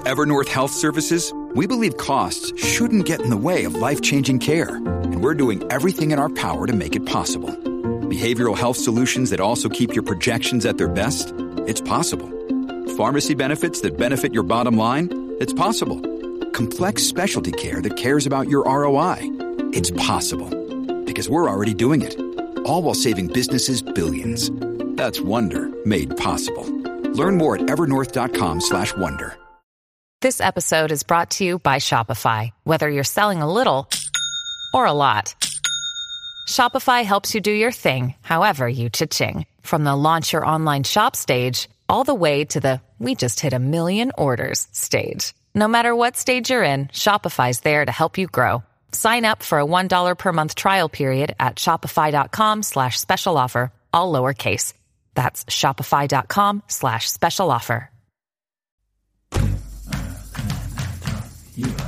At Evernorth Health Services, we believe costs shouldn't get in the way of life-changing care, and we're doing everything in our power to make it possible. Behavioral health solutions that also keep your projections at their best? It's possible. Pharmacy benefits that benefit your bottom line? It's possible. Complex specialty care that cares about your ROI? It's possible. Because we're already doing it. All while saving businesses billions. That's Wonder made possible. Learn more at evernorth.com/wonder. This episode is brought to you by Shopify. Whether you're selling a little or a lot, Shopify helps you do your thing, however you cha-ching. From the launch your online shop stage, all the way to the we just hit 1 million orders stage. No matter what stage you're in, Shopify's there to help you grow. Sign up for a $1 per month trial period at shopify.com/special offer, all lowercase. That's shopify.com/special offer. You are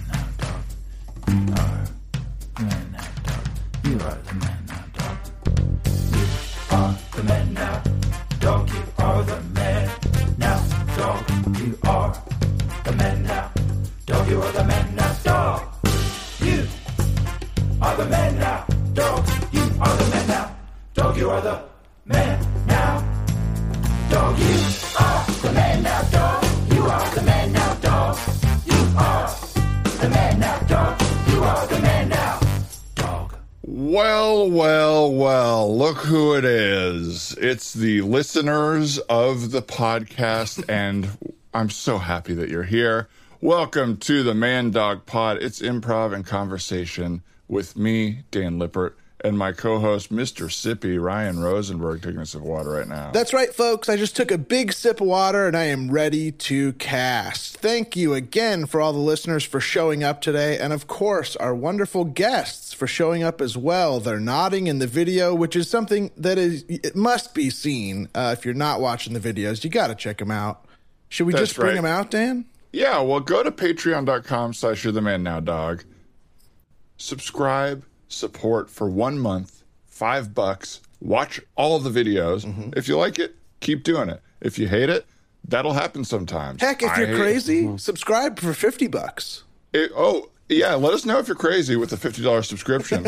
the man now, dog. You are the man now, dog. You are the man now, dog. You are the man now, dog. You are the man now, dog. You are the man now, dog. You are the man now, dog. You are the man now, dog. You are the man now, dog. You are the man now, dog. You are the man now, dog. You are the man now, dog. Well, look who it is. It's the listeners of the podcast, and I'm so happy that you're here. Welcome to the Man Dog Pod. It's improv and conversation with me, Dan Lippert, and my co-host, Mr. Sippy, Ryan Rosenberg, taking a sip of water right now. That's right, folks. I just took a big sip of water, and I am ready to cast. Thank you again for all the listeners for showing up today, and of course, our wonderful guests for showing up as well. They're nodding in the video, which is something that it must be seen. If you're not watching the videos, you got to check them out. Should we just bring them out, Dan? Yeah, well, go to patreon.com/you'rethemannowdog. Subscribe. Support for 1 month, $5. Watch all of the videos. Mm-hmm. If you like it, keep doing it. If you hate it, that'll happen sometimes. Heck, if you're crazy, subscribe for $50. Yeah, let us know if you're crazy with a $50 subscription.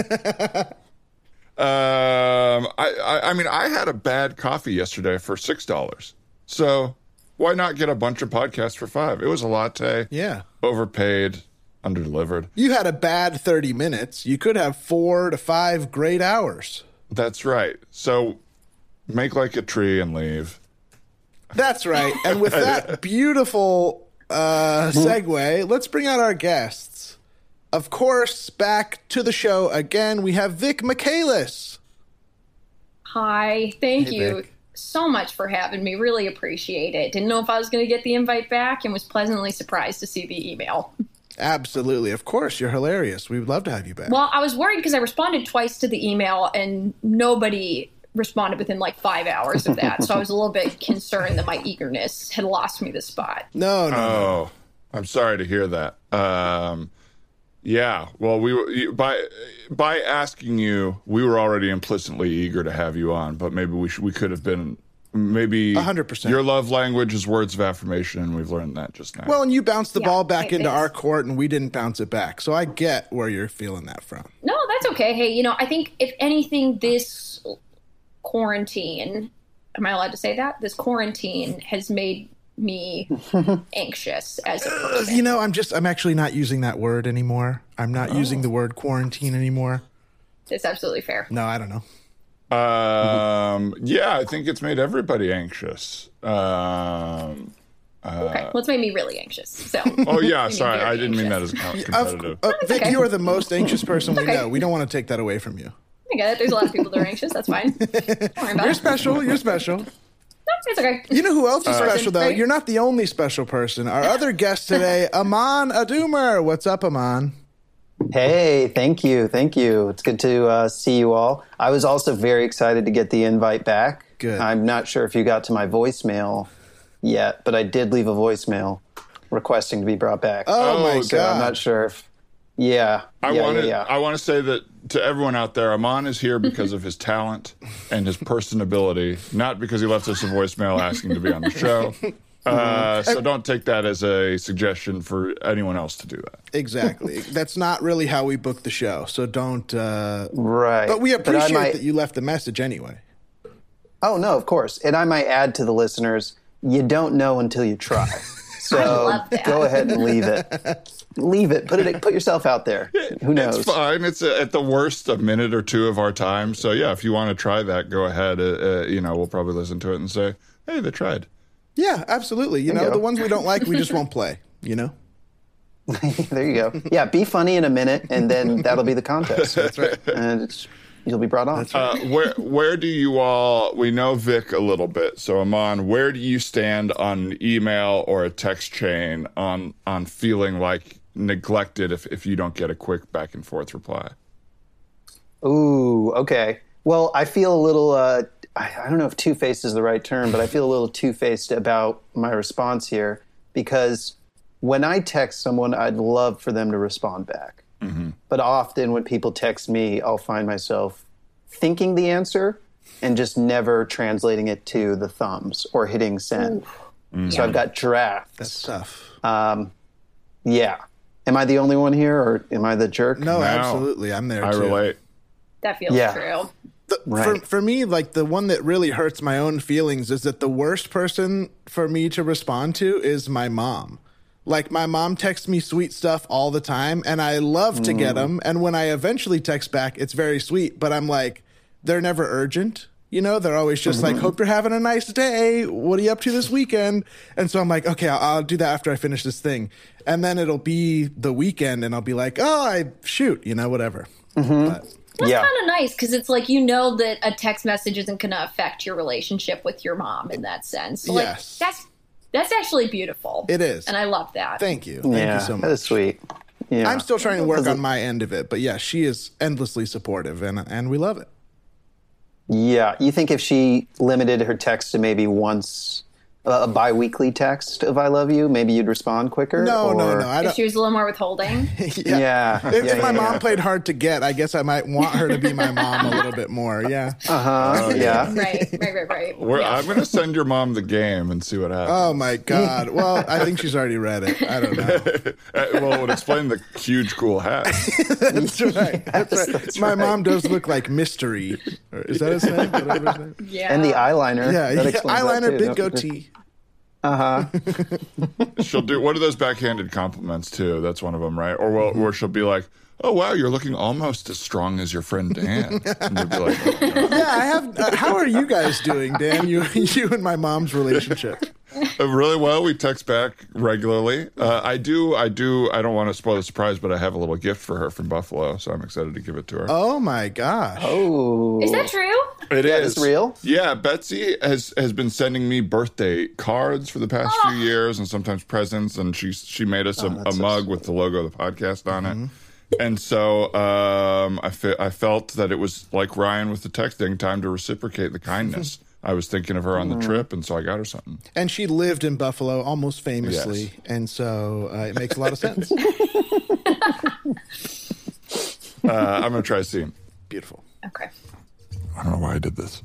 I mean, I had a bad coffee yesterday for $6. So why not get a bunch of podcasts for $5? It was a latte. Yeah. Overpaid. Underdelivered. You had a bad 30 minutes. You could have 4 to 5 great hours. That's right. So make like a tree and leave. That's right. And with that beautiful segue, let's bring out our guests. Of course, back to the show again, we have Vic Michaelis. Hi. Thank you so much for having me. Really appreciate it. Didn't know if I was going to get the invite back and was pleasantly surprised to see the email. Absolutely. Of course. You're hilarious. We would love to have you back. Well, I was worried because I responded twice to the email and nobody responded within like 5 hours of that. So I was a little bit concerned that my eagerness had lost me the spot. No. I'm sorry to hear that. Yeah. Well, by asking you, we were already implicitly eager to have you on, but maybe we could have been. Maybe 100%. Your love language is words of affirmation, and we've learned that just now. Well, and you bounced the ball back into our court, and we didn't bounce it back. So I get where you're feeling that from. No, that's okay. Hey, I think if anything, this quarantine, am I allowed to say that? This quarantine has made me anxious as a person. I'm actually not using that word anymore. I'm not using the word quarantine anymore. It's absolutely fair. No, I don't know. Yeah, I think it's made everybody anxious. Okay, well, it's made me really anxious. So. Oh yeah, sorry, I didn't mean that as competitive. Vic, you are the most anxious person we know. We don't want to take that away from you. I get it. There's a lot of people that are anxious. That's fine. Don't worry about You're it. special. You're special. No, it's okay. You know who else is special, though? Right? You're not the only special person. Our other guest today, Aman Adumer. What's up, Aman? Hey, thank you. It's good to see you all. I was also very excited to get the invite back. Good. I'm not sure if you got to my voicemail yet, but I did leave a voicemail requesting to be brought back. Oh my so God. I'm not sure if... Yeah. I want to say that to everyone out there, Aman is here because of his talent and his personability, not because he left us a voicemail asking to be on the show. So don't take that as a suggestion for anyone else to do that. Exactly. That's not really how we book the show. So don't. Right. But we appreciate that you left the message anyway. Oh, no, of course. And I might add to the listeners, you don't know until you try. So go ahead and leave it. Leave it. Put yourself out there. Who knows? It's fine. It's at the worst a minute or two of our time. So yeah, if you want to try that, go ahead. We'll probably listen to it and say, hey, they tried. Yeah, absolutely. The ones we don't like, we just won't play, There you go. Yeah, be funny in a minute, and then that'll be the contest. That's right. And you'll be brought on. That's right. Where do you all, we know Vic a little bit, so Aman, where do you stand on email or a text chain on feeling like neglected if you don't get a quick back and forth reply? Ooh, okay. Well, I feel a little, I don't know if two-faced is the right term, but I feel a little two-faced about my response here, because when I text someone, I'd love for them to respond back. Mm-hmm. But often when people text me, I'll find myself thinking the answer and just never translating it to the thumbs or hitting send. So I've got drafts. That's tough. Yeah. Am I the only one here, or am I the jerk? No, absolutely. I'm there, too. I relate. That feels true. Right. For me, like, the one that really hurts my own feelings is that the worst person for me to respond to is my mom. Like, my mom texts me sweet stuff all the time, and I love to get them. And when I eventually text back, it's very sweet. But I'm like, they're never urgent. They're always just like, hope you're having a nice day. What are you up to this weekend? And so I'm like, okay, I'll do that after I finish this thing. And then it'll be the weekend, and I'll be like, whatever. But, that's kind of nice, because it's like, that a text message isn't going to affect your relationship with your mom in that sense. So, yes. That's actually beautiful. It is. And I love that. Thank you. Thank you so much. That is sweet. Yeah. I'm still trying to work on my end of it. But yeah, she is endlessly supportive, and we love it. Yeah. You think if she limited her text to maybe once, a bi-weekly text of I love you, maybe you'd respond quicker? No. If she was a little more withholding? Yeah. If my mom played hard to get, I guess I might want her to be my mom a little bit more. Yeah. Yeah. Right. I'm going to send your mom the game and see what happens. Oh, my God. Well, I think she's already read it. I don't know. Well, it would explain the huge, cool hat. That's right. That's my mom does look like Mystery. Is that his name? Whatever his name? Yeah. And the eyeliner. Yeah. Eyeliner, big goatee. She'll do, what are those backhanded compliments too? That's one of them, right? Or she'll be like, oh wow, you're looking almost as strong as your friend Dan. And you'll be like, oh, yeah, I have. How are you guys doing, Dan? You and my mom's relationship. Really well. We text back regularly. I don't want to spoil the surprise, but I have a little gift for her from Buffalo, so I'm excited to give it to her. Oh my gosh! Oh, is that true? It is. It's real? Yeah, Betsy has been sending me birthday cards for the past few years, and sometimes presents, and she made us a mug with the logo of the podcast on it. And so I felt that it was like Ryan with the texting, time to reciprocate the kindness. I was thinking of her on the trip, and so I got her something. And she lived in Buffalo almost famously, yes. And so it makes a lot of sense. I'm going to try a scene. Beautiful. Okay. I don't know why I did this.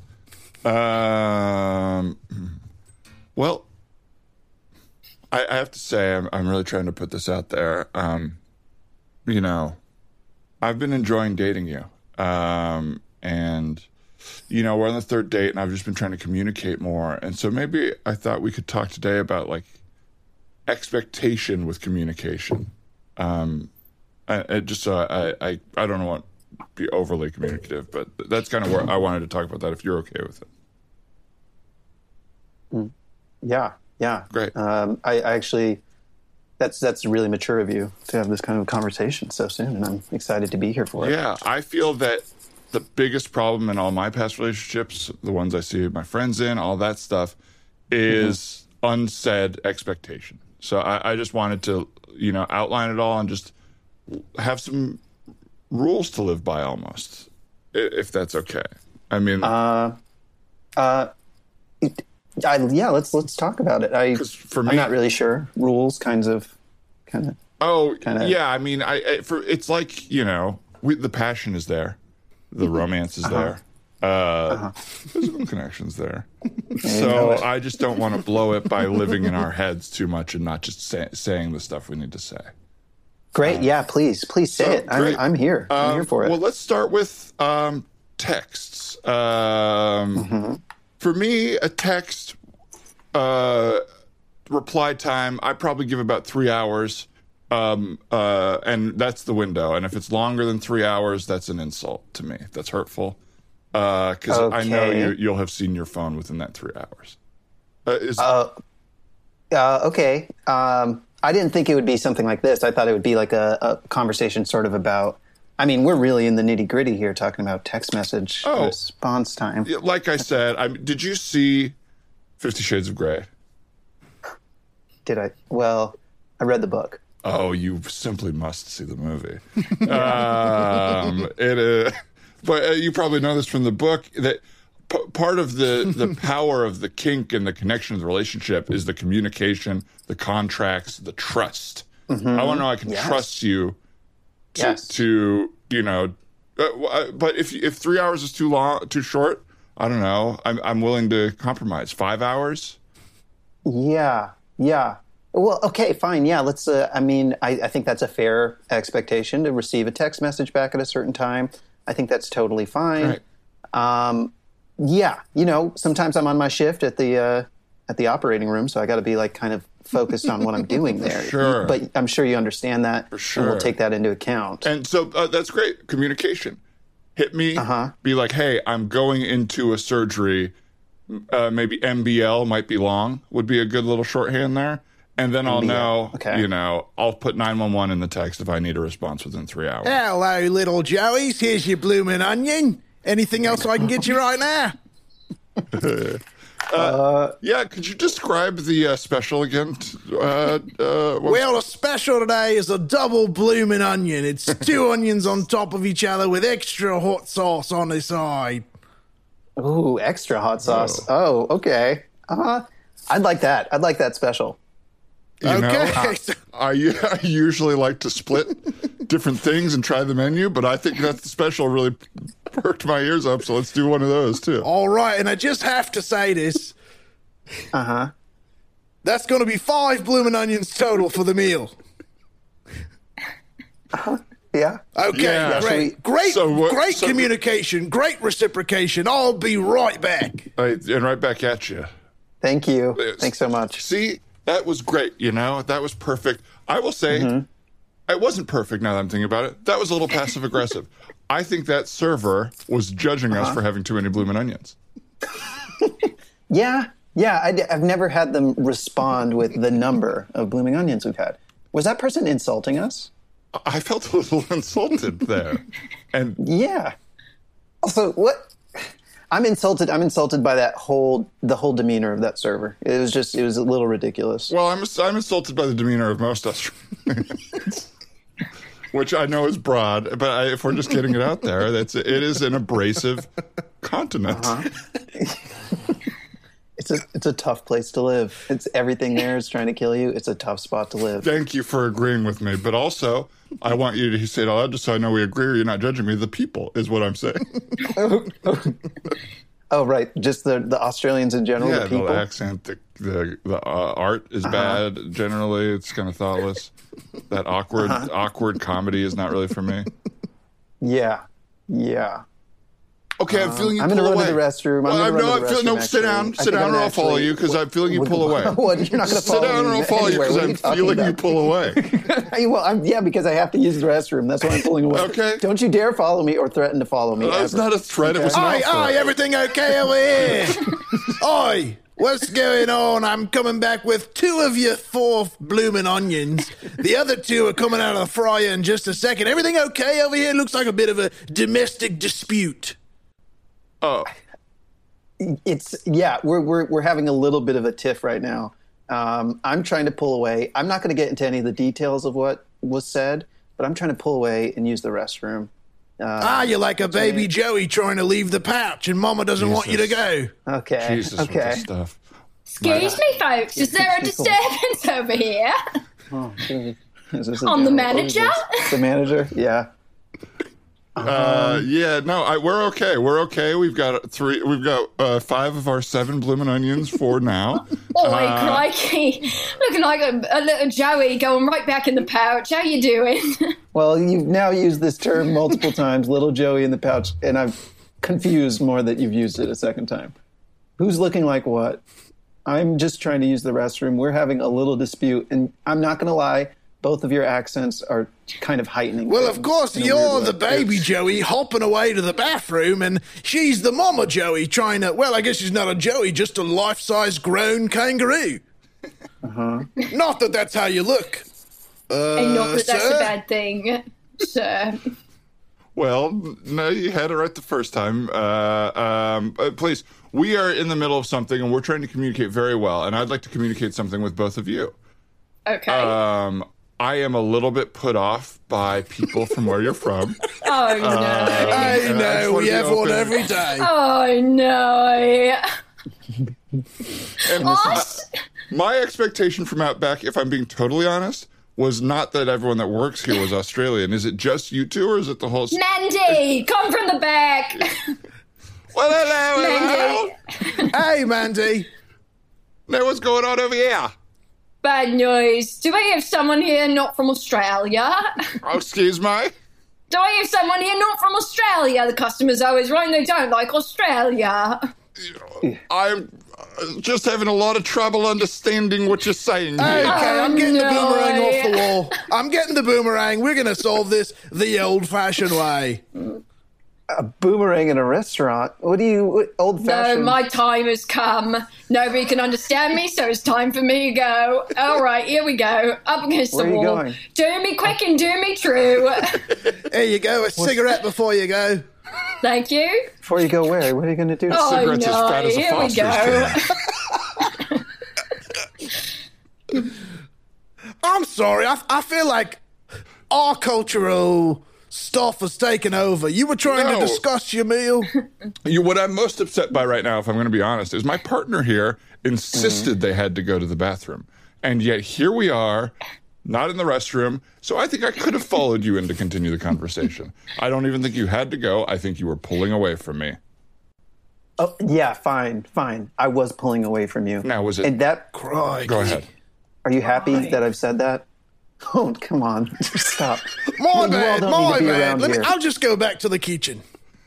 Well, I have to say I'm really trying to put this out there. I've been enjoying dating you. And, we're on the third date, and I've just been trying to communicate more. And so maybe I thought we could talk today about, like, expectation with communication. I don't want to be overly communicative, but that's kind of where I wanted to talk about that, if you're okay with it. Yeah. Great. I actually... That's really mature of you to have this kind of conversation so soon, and I'm excited to be here for it. Yeah, I feel that the biggest problem in all my past relationships, the ones I see my friends in, all that stuff, is unsaid expectation. So I just wanted to, outline it all and just have some rules to live by almost, if that's okay. I mean... let's talk about it. For me, I'm not really sure. Rules, kind of. Yeah. I mean, it's like the passion is there, the romance is there, Physical connections there. So I just don't want to blow it by living in our heads too much and not just saying the stuff we need to say. Great. Yeah, please say it. I'm here. I'm here for it. Well, let's start with texts. For me, a text reply time, I probably give about 3 hours. And that's the window. And if it's longer than 3 hours, that's an insult to me. That's hurtful. Because I know you'll have seen your phone within that 3 hours. Okay. I didn't think it would be something like this. I thought it would be like a conversation sort of about, I mean, we're really in the nitty gritty here talking about text message response time. Like I said, did you see 50 Shades of Grey? Did I? Well, I read the book. Oh, you simply must see the movie. But you probably know this from the book, that part of the power of the kink and the connection of the relationship is the communication, the contracts, the trust. I want to know I can trust you to but if 3 hours is too short, I don't know. I'm willing to compromise. 5 hours? Yeah. Well, okay, fine. Yeah, let's, I think that's a fair expectation to receive a text message back at a certain time. I think that's totally fine. Right. Sometimes I'm on my shift at the operating room, so I got to be like kind of focused on what I'm doing there. Sure. But I'm sure you understand that. For sure. And we'll take that into account. And so that's great. Communication. Hit me. Be like, hey, I'm going into a surgery. Maybe MBL might be long. Would be a good little shorthand there. And then I'll know, I'll put 911 in the text if I need a response within 3 hours. Hello, little Joeys. Here's your bloomin' onion. Anything else I can get you right now? Could you describe the special again? Well, the special today is a double bloomin' onion. It's 2 onions on top of each other with extra hot sauce on the side. Ooh, extra hot sauce. Oh, okay. I'd like that. I'd like that special. I usually like to split different things and try the menu, but I think that special really perked my ears up, so let's do one of those, too. All right, and I just have to say this. That's going to be 5 bloomin' onions total for the meal. Yeah. Okay, yeah. Great communication, great reciprocation. I'll be right back. And right back at you. Thank you. Thanks so much. See? That was great, that was perfect. I will say, it wasn't perfect now that I'm thinking about it. That was a little passive-aggressive. I think that server was judging us for having too many bloomin' onions. Yeah, I've never had them respond with the number of blooming onions we've had. Was that person insulting us? I felt a little insulted there. And yeah. Also, what? I'm insulted by the whole demeanor of that server. It was a little ridiculous. Well, I'm insulted by the demeanor of most Australians, which I know is broad, but if we're just getting it out there, it is an abrasive continent. It's a tough place to live. It's everything there is trying to kill you. It's a tough spot to live. Thank you for agreeing with me, but also I want you to say it out loud just so I know we agree or you're not judging me. The people is what I'm saying. Oh, right. Just the Australians in general, the people? The accent, the art is bad. Generally, it's kind of thoughtless. That awkward comedy is not really for me. Yeah. Okay, I'm feeling you pull away. I'm going to run to the restroom. Sit down, or I'll follow you because I'm feeling you pull away. What? You're not going to follow me. Sit down, or I'll follow you because I'm feeling you pull away. Well, because I have to use the restroom. That's why I'm pulling away. Okay. Don't you dare follow me or threaten to follow me. That's not a threat. It was an offer. Oi, everything okay over here? Oi, what's going on? I'm coming back with 2 of your 4 bloomin' onions. The other 2 are coming out of the fryer in just a second. Everything okay over here? Looks like a bit of a domestic dispute. Oh, we're having a little bit of a tiff right now. I'm trying to pull away. I'm not going to get into any of the details of what was said, but I'm trying to pull away and use the restroom. You're like a baby Joey trying to leave the pouch, and Mama doesn't want you to go. Okay. Jesus, with this stuff. Excuse me, folks. Is there a disturbance over here? Oh, On the manager? The manager, yeah. We're okay. We're okay. We've got 5 of our 7 bloomin' onions for now. Oh, crikey. Looking like a little Joey going right back in the pouch. How you doing? Well, you've now used this term multiple times, little Joey in the pouch, and I'm confused more that you've used it a second time. Who's looking like what? I'm just trying to use the restroom. We're having a little dispute, and I'm not going to lie, both of your accents are kind of heightening. Well, of course, you're the baby Joey hopping away to the bathroom, and she's the mama Joey trying to, well, I guess she's not a Joey, just a life-size grown kangaroo. Not that that's how you look. And not that that's a bad thing, sir. Well, no, you had it right the first time. Please, we are in the middle of something, and we're trying to communicate very well, and I'd like to communicate something with both of you. Okay. I am a little bit put off by people from where you're from. Oh, no. I know, we have one every day. Oh, no. And my expectation from Outback, if I'm being totally honest, was not that everyone that works here was Australian. Is it just you two, or is it the whole... Mandy, come from the back. Well, hello. Mandy. Hey, Mandy. Now, what's going on over here? Bad news. Do we have someone here not from Australia? Oh, excuse me? Do I have someone here not from Australia? The customer's always right, they don't like Australia. I'm just having a lot of trouble understanding what you're saying here. Okay, I'm getting the boomerang no. off the wall. I'm getting the boomerang. We're going to solve this the old-fashioned way. A boomerang in a restaurant? What old-fashioned? No, my time has come. Nobody can understand me, so it's time for me to go. All right, here we go. Up against the wall. Where are you going? Do me quick and do me true. Here you go, a cigarette before you go. Thank you. Before you go where? What are you going to do? Oh, Cigarettes no, as fat as a here we Foster's go. can. I'm sorry, I feel like our cultural stuff has taken over. You were trying to discuss your meal. What I'm most upset by right now, if I'm going to be honest, is my partner here insisted they had to go to the bathroom. And yet here we are, not in the restroom. So I think I could have followed you in to continue the conversation. I don't even think you had to go. I think you were pulling away from me. Oh, yeah, fine. I was pulling away from you. Now, was it... And that... Crikey. Go ahead. Are you happy that I've said that? Oh, come on. Stop. My bad. Here. I'll just go back to the kitchen.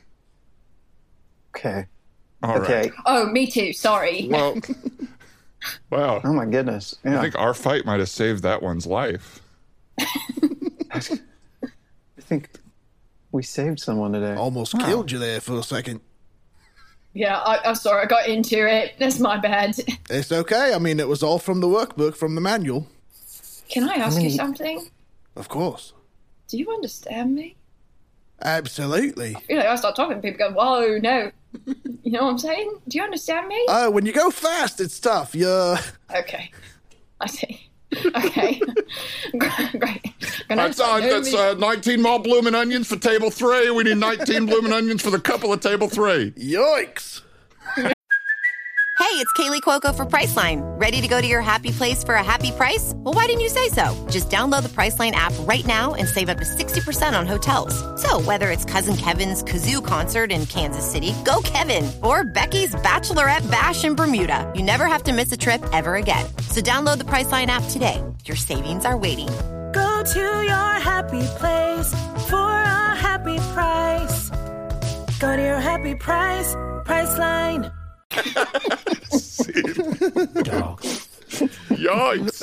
Okay. All right. Oh, me too. Sorry. Well, wow. Oh, my goodness. Yeah. I think our fight might have saved that one's life. I think we saved someone today. Almost killed you there for a second. Yeah, I'm sorry. I got into it. That's my bad. It's okay. I mean, it was all from the workbook, from the manual. Can I ask you something? Of course. Do you understand me? Absolutely. I start talking, people go, whoa, no. You know what I'm saying? Do you understand me? When you go fast, it's tough. Okay. I see. Okay. Great. That's 19 more bloomin' onions for table 3. We need 19 bloomin' onions for the couple at table 3. Yikes. Hey, it's Kaylee Cuoco for Priceline. Ready to go to your happy place for a happy price? Well, why didn't you say so? Just download the Priceline app right now and save up to 60% on hotels. So whether it's Cousin Kevin's Kazoo Concert in Kansas City, go Kevin, or Becky's Bachelorette Bash in Bermuda, you never have to miss a trip ever again. So download the Priceline app today. Your savings are waiting. Go to your happy place for a happy price. Go to your happy price, Priceline. Dog. Yikes.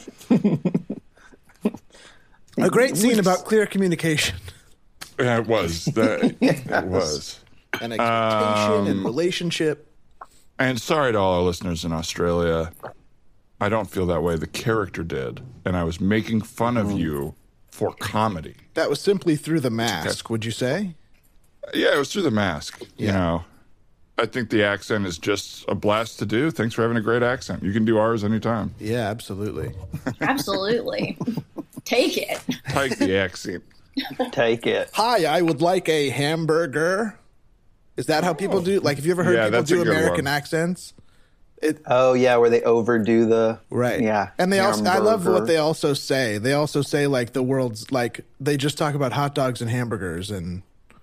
A great scene about clear communication. Yeah, it was. It was. And expectation and relationship. And sorry to all our listeners in Australia. I don't feel that way. The character did. And I was making fun of you for comedy. That was simply through the mask, would you say? Yeah, it was through the mask. Yeah. You know, I think the accent is just a blast to do. Thanks for having a great accent. You can do ours anytime. Yeah, absolutely. Absolutely. Take it. Take the accent. Take it. Hi, I would like a hamburger. Is that how people do? Like, have you ever heard people that's a do good American one. accents? Oh, yeah, where they overdo the... Right. Yeah. And they also, I love hamburger. what they also say. They also say, like, the world's, like, they just talk about hot dogs and hamburgers and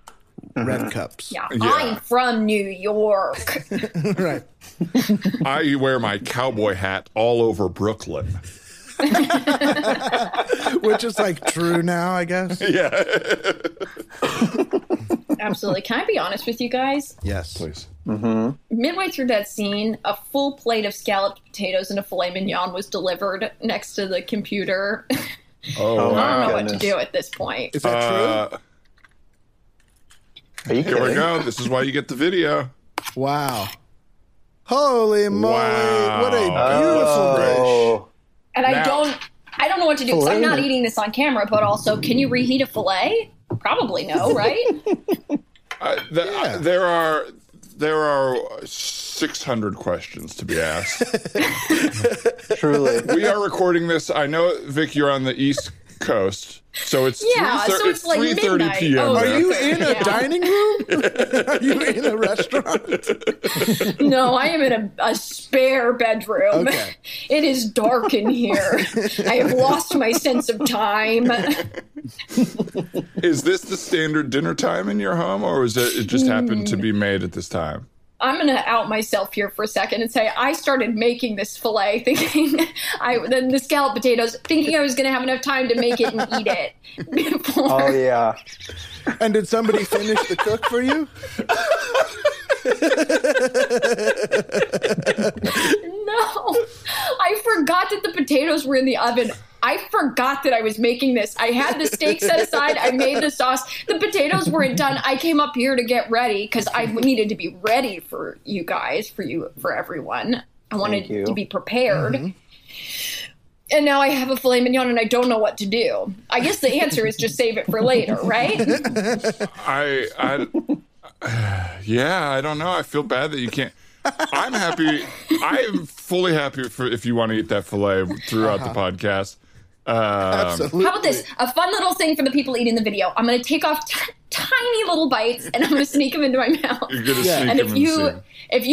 red cups. Yeah, I'm from New York. Right. I wear my cowboy hat all over Brooklyn. Which is like true now, I guess. Yeah. Absolutely. Can I be honest with you guys? Yes. Please. Midway through that scene, a full plate of scalloped potatoes and a filet mignon was delivered next to the computer. Oh, I don't know what to goodness. do at this point. Is that true? Are you Here we kidding? go. This is why you get the video. Wow. Holy moly. Wow. What a beautiful dish. Oh, And I don't know what to do because I'm not Filet. eating this on camera, but also, can you reheat a filet? Probably no, right? There are 600 questions to be asked. truly. We are recording this. I know, Vic, you're on the East Coast, so it's Yeah, so it's like 3:30 midnight. p.m. Oh, Are there. you in a Yeah. dining room? Are you in a restaurant? No, I am in a spare bedroom. Okay. It is dark in here. I have lost my sense of time. Is this the standard dinner time in your home, or is it just happened to be made at this time? I'm going to out myself here for a second and say I started making this filet thinking then the scalloped potatoes, thinking I was going to have enough time to make it and eat it before. Oh, yeah. And did somebody finish the cook for you? No, I forgot that the potatoes were in the oven. I forgot that I was making this. I had the steak set aside. I made the sauce. The potatoes weren't done. I came up here to get ready because I needed to be ready for you guys, for everyone. I wanted you. to be prepared. Mm-hmm. And now I have a filet mignon and I don't know what to do. I guess the answer is just save it for later, right? Yeah, I don't know. I feel bad that you can't. I'm happy. I'm fully happy if you want to eat that filet throughout the podcast. Absolutely. How about this? A fun little thing for the people eating the video. I'm going to take off tiny little bites and I'm going to sneak them into my mouth. You're gonna Yeah. sneak And him in the scene.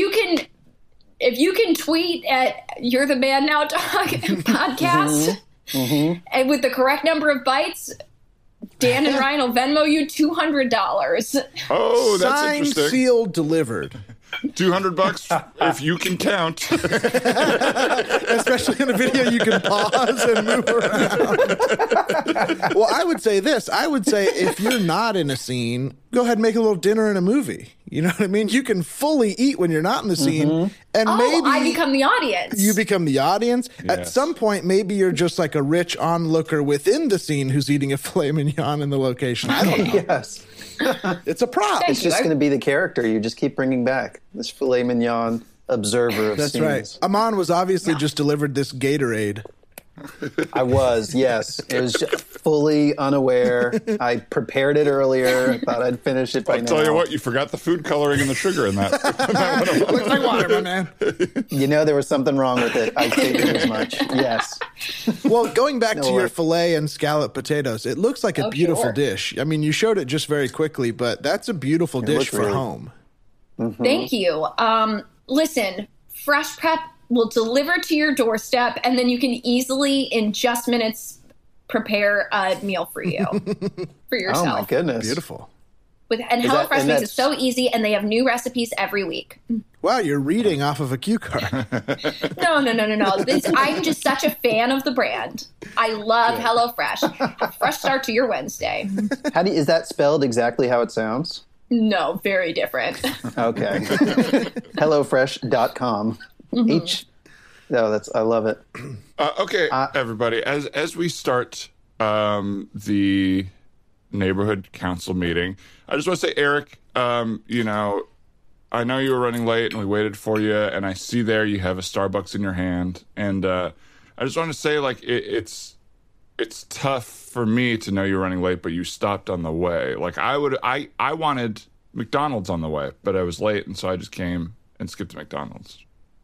if you can tweet at You're the Man Now Dog podcast and with the correct number of bites, Dan and Ryan will Venmo you $200. Oh, that's Signed, interesting. sealed, delivered. $200 if you can count. Especially in a video you can pause and move around. Well, I would say this. I would say if you're not in a scene, go ahead and make a little dinner in a movie. You know what I mean? You can fully eat when you're not in the scene. And Oh, maybe I become the audience. you become the audience. At Yes. some point, maybe you're just like a rich onlooker within the scene who's eating a filet mignon in the location. I don't know. Yes. It's a prop. Thank It's just going to be the character you just keep bringing back. This filet mignon observer of That's scenes. right. Amon was obviously just delivered this Gatorade. I was, yes. It was just fully unaware. I prepared it earlier. I thought I'd finish it by I'll now. tell you what, you forgot the food coloring and the sugar in that. Looks like water, my man. You know there was something wrong with it. I figured as much. Yes. Well, going back to your way. filet and scalloped potatoes, it looks like a Oh, beautiful sure. dish. I mean, you showed it just very quickly, but that's a beautiful dish looks for really- home. Thank you. Listen, Fresh Prep will deliver to your doorstep, and then you can easily, in just minutes, prepare a meal for you, for yourself. Oh, my goodness. Beautiful. And HelloFresh and makes it that's- so easy, and they have new recipes every week. Wow, you're reading off of a cue card. No. I'm just such a fan of the brand. I love HelloFresh. A fresh start to your Wednesday. Is that spelled exactly how it sounds? No, very different. Okay. HelloFresh.com. I love it. Okay, everybody, as we start the neighborhood council meeting, I just want to say, Eric, I know you were running late and we waited for you, and I see there you have a Starbucks in your hand, and I just want to say, like, it's tough for me to know you're running late, but you stopped on the way. Like, I wanted McDonald's on the way, but I was late, and so I just came and skipped to McDonald's.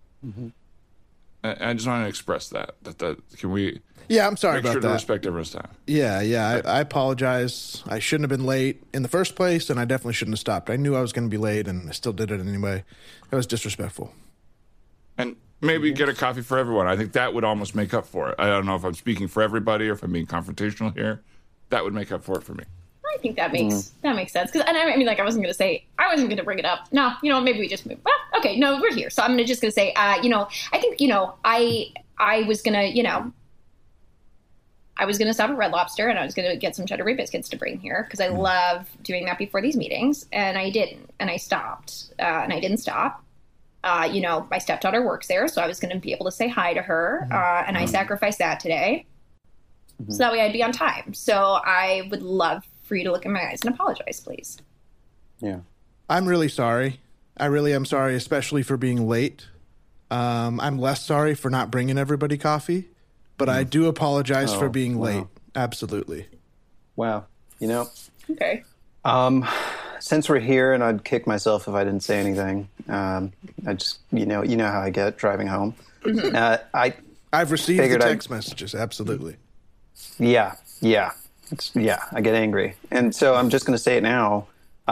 I just want to express that can we Yeah, I'm sorry make about sure to that. respect everyone's time. Yeah, I apologize. I shouldn't have been late in the first place, and I definitely shouldn't have stopped. I knew I was going to be late, and I still did it anyway. That was disrespectful. And maybe get a coffee for everyone. I think that would almost make up for it. I don't know if I'm speaking for everybody or if I'm being confrontational here. That would make up for it for me. I think that makes sense. Because I mean, like, I wasn't going to bring it up. No, maybe we just move. Well, okay, no, we're here. So I'm just going to say, I think, I was going to, I was going to stop at Red Lobster and I was going to get some cheddar bay biscuits to bring here because I love doing that before these meetings. And I didn't. And I stopped. And I didn't stop. My stepdaughter works there, so I was going to be able to say hi to her. And I sacrificed that today. So that way I'd be on time. So I would love for you to look in my eyes and apologize, please. Yeah. I'm really sorry. I really am sorry, especially for being late. I'm less sorry for not bringing everybody coffee, but I do apologize for being late. Absolutely. Wow. Okay. Since we're here, and I'd kick myself if I didn't say anything. I just, you know how I get driving home. I've received the text messages. Absolutely. Yeah. I get angry. And so I'm just going to say it now.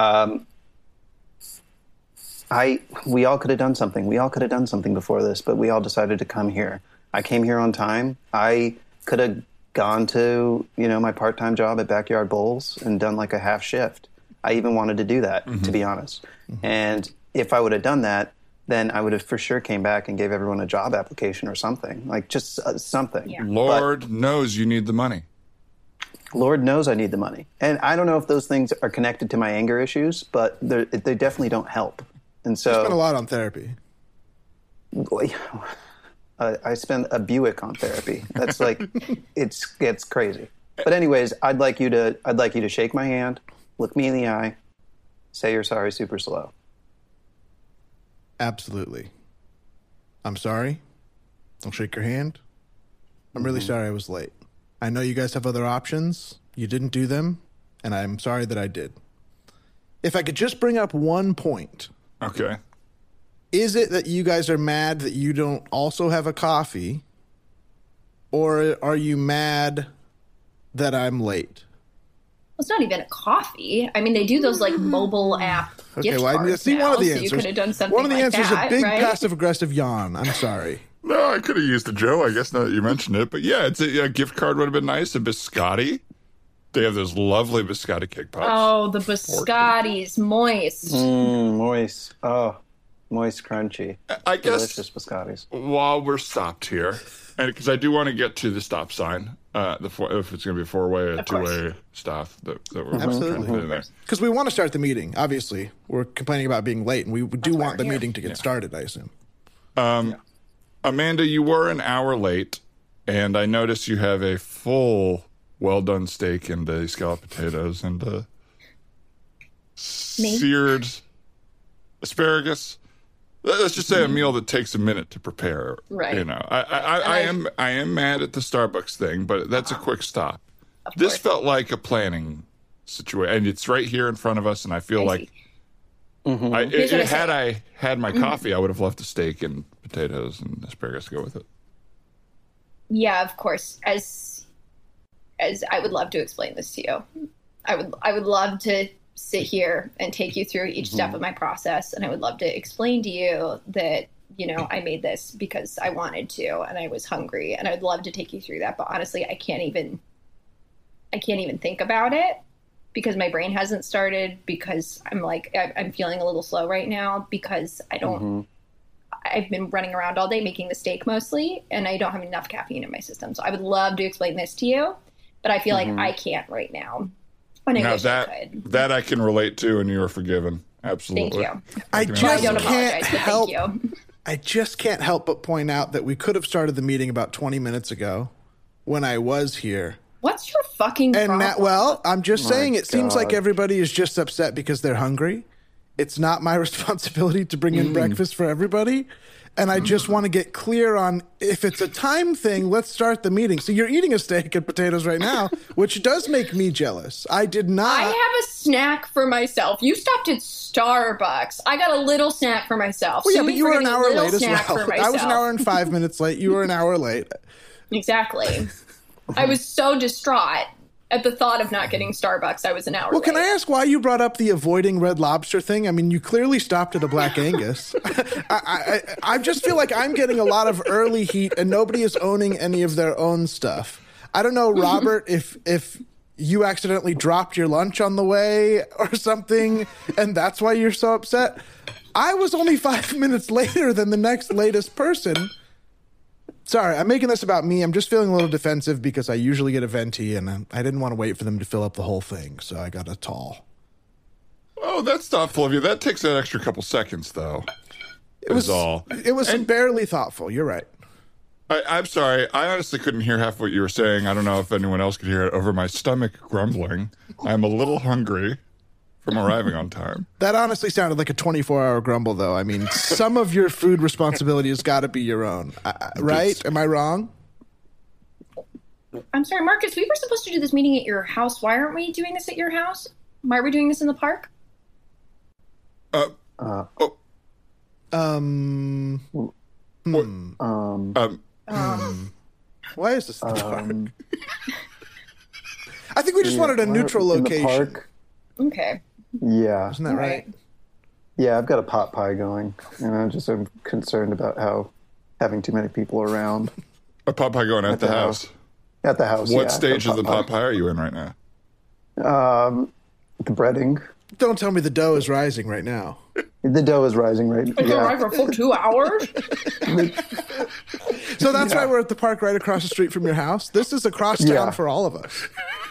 We all could have done something. We all could have done something before this, but we all decided to come here. I came here on time. I could have gone to, my part-time job at Backyard Bowls and done like a half shift. I even wanted to do that, to be honest. And if I would have done that, then I would have for sure came back and gave everyone a job application or something, like just something. Yeah. Lord knows you need the money. Lord knows I need the money. And I don't know if those things are connected to my anger issues, but they definitely don't help. And so I spent a lot on therapy. I spend a Buick on therapy. That's like, it's crazy. But anyways, I'd like you to shake my hand, look me in the eye, say you're sorry super slow. Absolutely. I'm sorry. I'll shake your hand. I'm really sorry I was late. I know you guys have other options. You didn't do them, and I'm sorry that I did. If I could just bring up one point. Okay. Is it that you guys are mad that you don't also have a coffee, or are you mad that I'm late? Well, it's not even a coffee. I mean, they do those like mobile app gift cards see now, one of the so answers. you could have done something one of the like answers that, is a big right? passive-aggressive yawn. I'm sorry. No, I could have used a Joe, I guess, now that you mentioned it. But yeah, it's a gift card would have been nice. A biscotti. They have those lovely biscotti cake pops. Oh, the biscottis, moist. Moist. Oh, moist, crunchy. I guess delicious biscottis. While we're stopped here, and because I do want to get to the stop sign, if it's going to be a four-way or two-way stop that we're Absolutely. there. Because we want to start the meeting. Obviously, we're complaining about being late, and we do want the meeting to get started, I assume. Amanda, you were an hour late, and I noticed you have a full, well-done steak and scalloped potatoes and seared asparagus. Let's just say a meal that takes a minute to prepare. Right. I am mad at the Starbucks thing, but that's a quick stop. This felt like a planning situation, and it's right here in front of us, and I feel like had I had my coffee, I would have left the steak and potatoes and asparagus to go with it. Yeah, of course. As I would love to explain this to you. I would love to sit here and take you through each step of my process, and I would love to explain to you that, I made this because I wanted to and I was hungry, and I'd love to take you through that, but honestly, I can't even think about it because my brain hasn't started, because I'm feeling a little slow right now because I've been running around all day making the steak mostly, and I don't have enough caffeine in my system. So I would love to explain this to you, but I feel like I can't right now. And I wish I could. That I can relate to, and you are forgiven. Absolutely. Thank you. I don't apologize, but thank you. I just can't help but point out that we could have started the meeting about 20 minutes ago when I was here. What's your fucking problem? I'm just saying, it seems like everybody is just upset because they're hungry. It's not my responsibility to bring in breakfast for everybody. And I just want to get clear on, if it's a time thing, let's start the meeting. So you're eating a steak and potatoes right now, which does make me jealous. I did not. I have a snack for myself. You stopped at Starbucks. I got a little snack for myself. Well, yeah, but you were an hour late as well. I was an hour and 5 minutes late. You were an hour late. Exactly. I was so distraught at the thought of not getting Starbucks. I was an hour late. Well, can I ask why you brought up the avoiding Red Lobster thing? I mean, you clearly stopped at a Black Angus. I just feel like I'm getting a lot of early heat and nobody is owning any of their own stuff. I don't know, Robert, if you accidentally dropped your lunch on the way or something, and that's why you're so upset. I was only 5 minutes later than the next latest person. Sorry, I'm making this about me. I'm just feeling a little defensive because I usually get a venti, and I didn't want to wait for them to fill up the whole thing, so I got a tall. Oh, that's thoughtful of you. That takes an extra couple seconds, though. It was barely thoughtful. You're right. I'm sorry. I honestly couldn't hear half what you were saying. I don't know if anyone else could hear it over my stomach grumbling. I'm a little hungry from arriving on time. That honestly sounded like a 24-hour grumble, though. I mean, some of your food responsibility has got to be your own, right? Am I wrong? I'm sorry, Marcus. We were supposed to do this meeting at your house. Why aren't we doing this at your house? Why are we doing this in the park? Why is this in the park? I think we just wanted a neutral location. In the park? Okay. Yeah. Isn't that right? Yeah, I've got a pot pie going, and I'm concerned about how having too many people around. A pot pie going at the house? At the house, What stage of the pot pie are you in right now? The breading. Don't tell me the dough is rising right now. The dough is rising right now. It's been rising for a full 2 hours? So that's why we're at the park right across the street from your house? This is across town for all of us.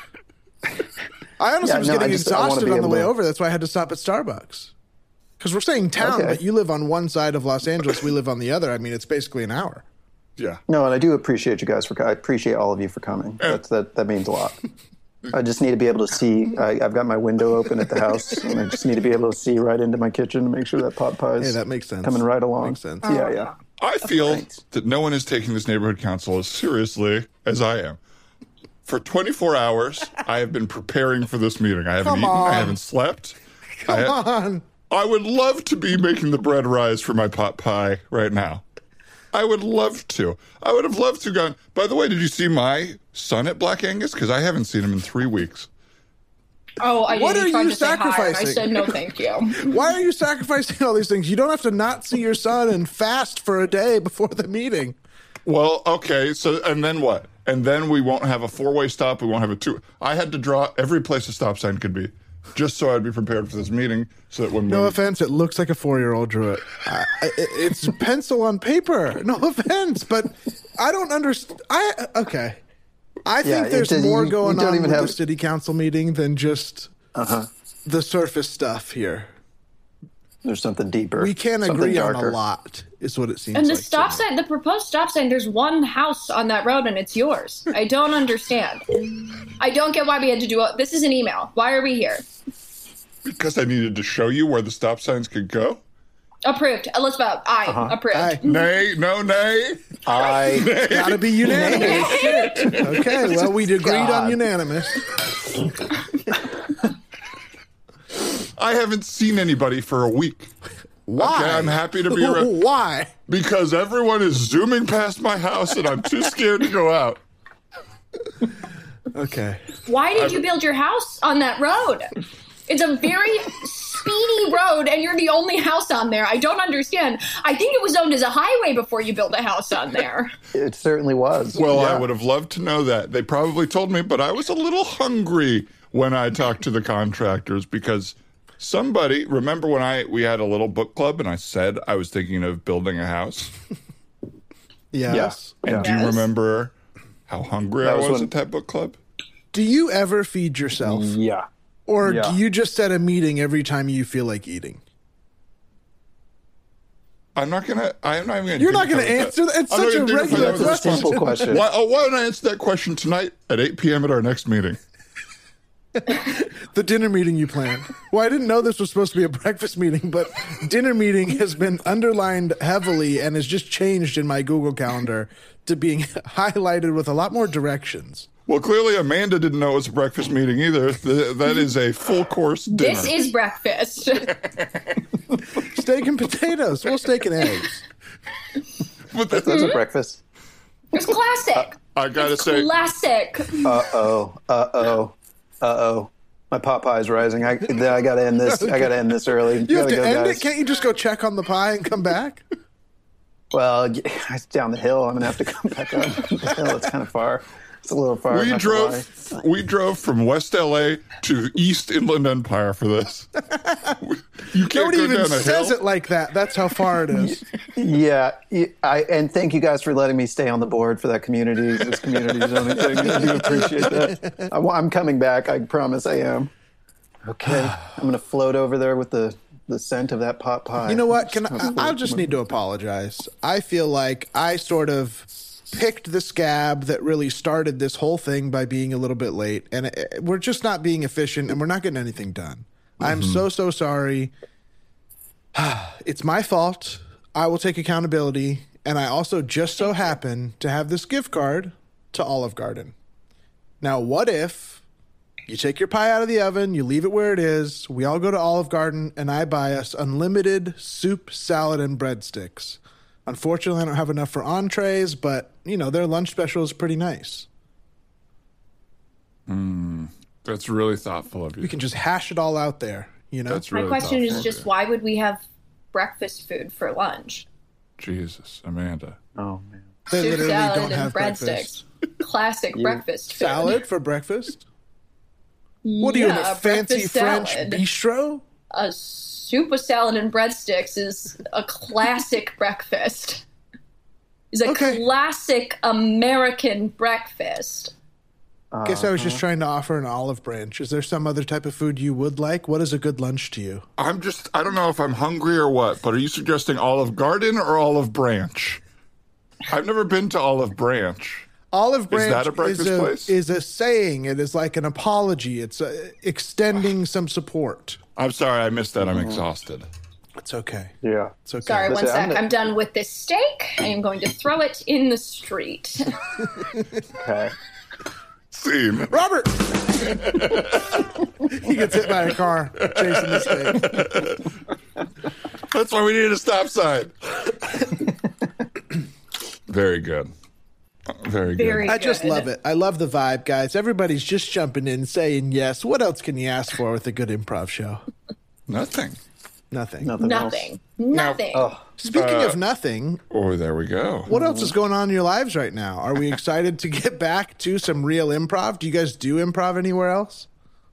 I honestly was getting exhausted on the way over. That's why I had to stop at Starbucks. Because we're saying town, but you live on one side of Los Angeles. We live on the other. I mean, it's basically an hour. Yeah. No, and I do appreciate you guys I appreciate all of you for coming. That means a lot. I just need to be able to see. I've got my window open at the house, and I just need to be able to see right into my kitchen to make sure that pot pie is that makes sense. Coming right along. Makes sense. Yeah. I feel that no one is taking this neighborhood council as seriously as I am. For 24 hours, I have been preparing for this meeting. I haven't eaten. I haven't slept. Come on. I would love to be making the bread rise for my pot pie right now. I would love to. I would have loved to gone. By the way, did you see my son at Black Angus? Because I haven't seen him in 3 weeks. Oh, I What are you sacrificing? I sacrificing? said no, thank you. Why are you sacrificing all these things? You don't have to not see your son and fast for a day before the meeting. Well, okay. So, and then what? And then we won't have a 4-way stop. We won't have a 2. I had to draw every place a stop sign could be, just so I'd be prepared for this meeting. So that when no offense, it looks like a 4-year-old drew it. It's pencil on paper. No offense, but I don't understand. Okay. I think there's more going on with the city council meeting than just the surface stuff here. There's something deeper. We can't agree on a lot, is what it seems like. And the stop sign, the proposed stop sign, there's one house on that road and it's yours. I don't understand. I don't get why we had to do it. This is an email. Why are we here? Because I needed to show you where the stop signs could go. Approved. Let's vote. Aye. Approved. Aye. Nay, no, nay. I gotta be unanimous. Okay, well, we'd agreed on unanimous. I haven't seen anybody for a week. Why? Okay, I'm happy to be around. Why? Because everyone is zooming past my house and I'm too scared to go out. Okay. Why did you build your house on that road? It's a very speedy road and you're the only house on there. I don't understand. I think it was zoned as a highway before you built a house on there. It certainly was. Well, I would have loved to know that. They probably told me, but I was a little hungry when I talked to the contractors because remember when we had a little book club and I said I was thinking of building a house? Yes. And do you remember how hungry I was at that book club? Do you ever feed yourself? Yeah. Or do you just set a meeting every time you feel like eating? I'm not even going to. You're not going to answer that? It's such a regular question. That's a simple question. Why don't I answer that question tonight at 8 p.m. at our next meeting? The dinner meeting you planned. Well, I didn't know this was supposed to be a breakfast meeting, but dinner meeting has been underlined heavily and has just changed in my Google Calendar to being highlighted with a lot more directions. Well, clearly Amanda didn't know it was a breakfast meeting either. That is a full-course dinner. This is breakfast. Steak and potatoes. Well, steak and eggs. But That's a breakfast. It's classic. I gotta say, classic. Uh-oh. My pot pie's rising. I gotta end this. I gotta end this early. You have to end guys. it? Can't you just go check on the pie and come back? Well, it's down the hill. I'm gonna have to come back up the hill. It's kind of far. It's a little far. We drove from West LA to East Inland Empire for this. You can't Nobody go even down a says hill. it like that. That's how far it is. Yeah, and thank you guys for letting me stay on the board for that this community zoning thing. I do appreciate that. I'm coming back. I promise I am. Okay, I'm going to float over there with the scent of that pot pie. You know what? I'll just need to apologize. I feel like I sort of picked the scab that really started this whole thing by being a little bit late, and we're just not being efficient, and we're not getting anything done. I'm so sorry. It's my fault. I will take accountability, and I also just so happen to have this gift card to Olive Garden. Now, what if you take your pie out of the oven, you leave it where it is, we all go to Olive Garden, and I buy us unlimited soup, salad, and breadsticks? Unfortunately, I don't have enough for entrees, but, their lunch special is pretty nice. That's really thoughtful of you. We can just hash it all out there, That's My really question thoughtful is of just, you. why would we have breakfast food for lunch? Jesus, Amanda. Oh man, They Soup, literally salad, don't and have breadsticks. Classic breakfast food. Salad for breakfast? What are you in a fancy breakfast French salad. bistro? A soup, a salad, and breadsticks is a classic breakfast. It's a classic American breakfast. Guess I was just trying to offer an olive branch. Is there some other type of food you would like? What is a good lunch to you? I don't know if I'm hungry or what, but are you suggesting Olive Garden or Olive Branch? I've never been to Olive Branch. Olive branch Is that a breakfast place? is a saying. It is like an apology. It's extending some support. I'm sorry, I missed that. I'm exhausted. It's okay. yeah. It's okay. Sorry, one Listen, sec. I'm done with this steak. I am going to throw it in the street. Okay. Scene. Robert! He gets hit by a car chasing the steak. That's why we need a stop sign. Very good. Very good. Very I just good. love it. I love the vibe, guys. Everybody's just jumping in, saying yes. What else can you ask for with a good improv show? Nothing. Nothing. Nothing. Nothing. Nothing. Speaking of nothing, Oh, there we go. what else is going on in your lives right now? Are we excited to get back to some real improv? Do you guys do improv anywhere else?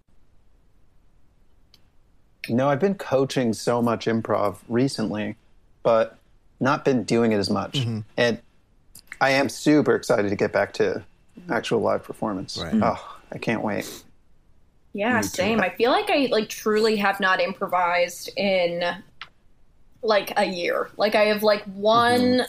No, I've been coaching so much improv recently, but not been doing it as much. And I am super excited to get back to actual live performance. Right. Oh, I can't wait. Yeah, same. I feel like I truly have not improvised in a year. I have one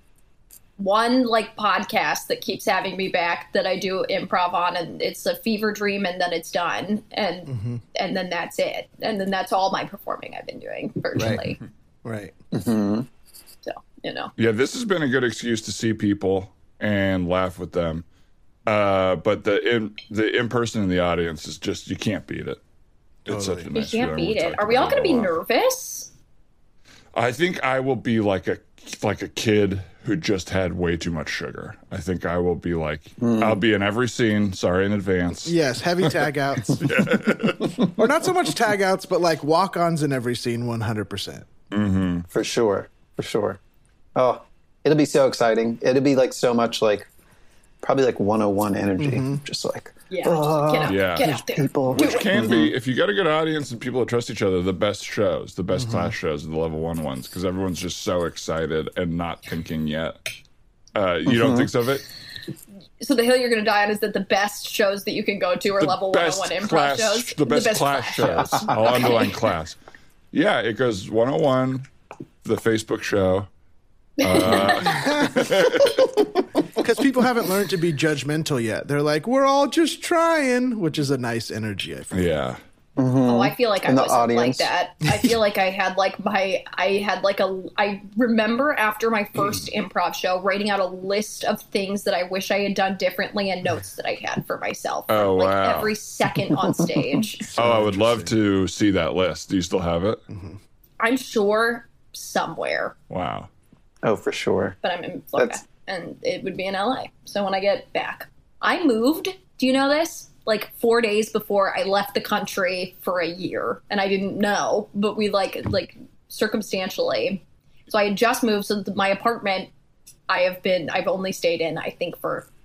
podcast that keeps having me back that I do improv on, and it's a fever dream, and then it's done, and then that's it, and then that's all my performing I've been doing virtually. Right. So Yeah, this has been a good excuse to see people and laugh with them. But the in person in the audience is just, you can't beat it. It's such a you nice can't feeling. beat We it. talked Are we all about going to it be a lot. nervous? I think I will be like a kid who just had way too much sugar. I think I will be I'll be in every scene. Sorry in advance. Yes, heavy tag outs. Or not so much tag outs, but walk-ons in every scene 100%. For sure. For sure. Oh, it'll be so exciting. It'll be so much probably 101 energy. Just Yeah. Get out, Yeah. get out there. people. Which can be, if you got a good audience and people that trust each other, the best shows, the best class shows are the level 1 ones, because everyone's just so excited and not thinking yet. You don't think so, Vic? So the hill you're going to die on is that the best shows that you can go to are level 101 improv shows. The best class shows. I'll underline class. Yeah, it goes 101, the Facebook show. Because people haven't learned to be judgmental yet. They're like, we're all just trying, which is a nice energy, I feel. Yeah. Oh, I feel like I In the wasn't like audience. that. I feel like I had I remember after my first improv show writing out a list of things that I wish I had done differently and notes that I had for myself. Oh, from, wow. every second on stage. I would love to see that list. Do you still have it? I'm sure somewhere, Wow. Oh, for sure. but I'm in Florida That's- and it would be in LA. So when I get back, I moved. Do you know this? 4 days before I left the country for a year, and I didn't know, but we circumstantially. So I had just moved, so my apartment I've only stayed in, I think, for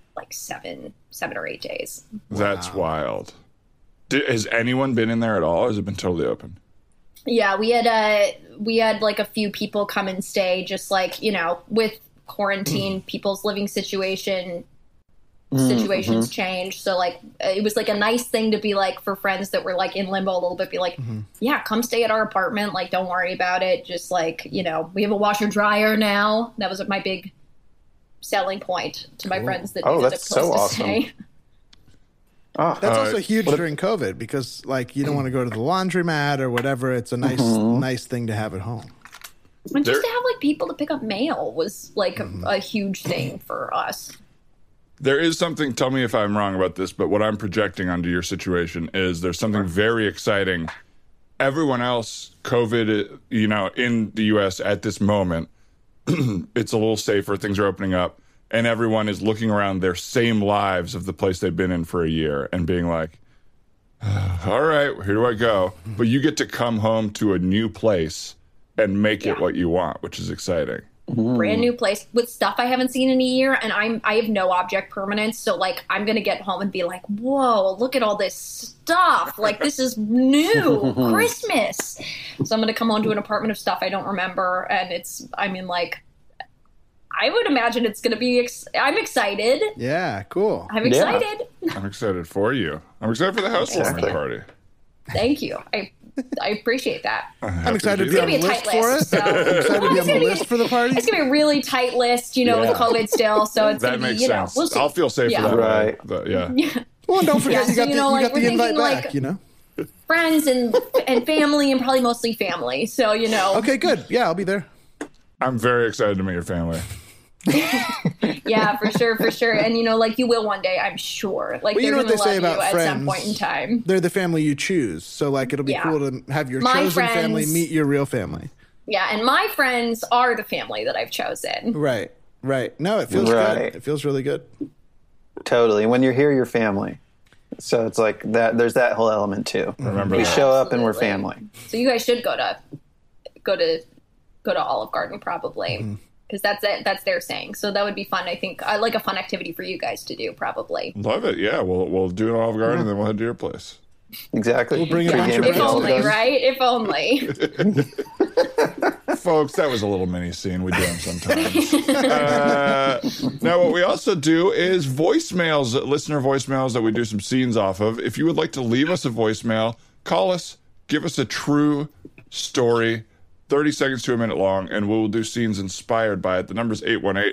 like 7 or 8 days. That's wild. Has anyone been in there at all, or has it been totally open? Yeah, we had like a few people come and stay, just like, you know, with quarantine, people's living situations change. So like, it was like a nice thing to be like, for friends that were like in limbo a little bit, be like, yeah, come stay at our apartment. Like, don't worry about it. Just like, you know, we have a washer dryer now. That was my big selling point to my friends that needed a place to stay. Oh, that's also huge during COVID because, like, you don't want to go to the laundromat or whatever. It's a nice thing to have at home. And just to have, like, people to pick up mail was, like, a huge thing for us. There is something, tell me if I'm wrong about this, but what I'm projecting onto your situation is there's something very exciting. Everyone else, COVID, you know, in the U.S. at this moment, it's a little safer. Things are opening up. And everyone is looking around their same lives of the place they've been in for a year and being like, all right, here do I go? But you get to come home to a new place and make it what you want, which is exciting. Brand new place with stuff I haven't seen in a year. And I have no object permanence. So, like, I'm going to get home and be like, whoa, look at all this stuff. Like, this is new. Christmas. So I'm going to come home to an apartment of stuff I don't remember. And I would imagine it's going to be, I'm excited. Yeah, cool. I'm excited. Yeah. I'm excited for you. I'm excited for the housewarming party. Thank you. I appreciate that. I'm excited to be on the list for it. I'm excited to be on the list for the party. It's going to be a really tight list, you know, with COVID still. So it's going to be, you know, we'll see. I'll feel safer that way. But, yeah. Well, don't forget you got the invite back, like, you know. Friends and family, and probably mostly family. So, you know. Okay, good. Yeah, I'll be there. I'm very excited to meet your family. Yeah, for sure. And, you know, like, you will one day, I'm sure. Like, well, you know what they say about friends, at some point in time. They're the family you choose. So, like, it'll be cool to have your chosen family meet your real family. Yeah, and my friends are the family that I've chosen. Right. No, it feels good. It feels really good. Totally. When you're here, you're family. So it's like that. There's that whole element too. Remember, we show up and we're family. So you guys should go to Olive Garden probably, because that's their saying. So that would be fun. I think I like a fun activity for you guys to do probably. Love it. Yeah, we'll do an Olive Garden and then we'll head to your place. Exactly. We'll bring a bunch of If only, right? If only. Folks, that was a little mini scene. We do them sometimes. Now, what we also do is voicemails, listener voicemails that we do some scenes off of. If you would like to leave us a voicemail, call us, give us a true story, 30 seconds to a minute long, and we will do scenes inspired by it. The number is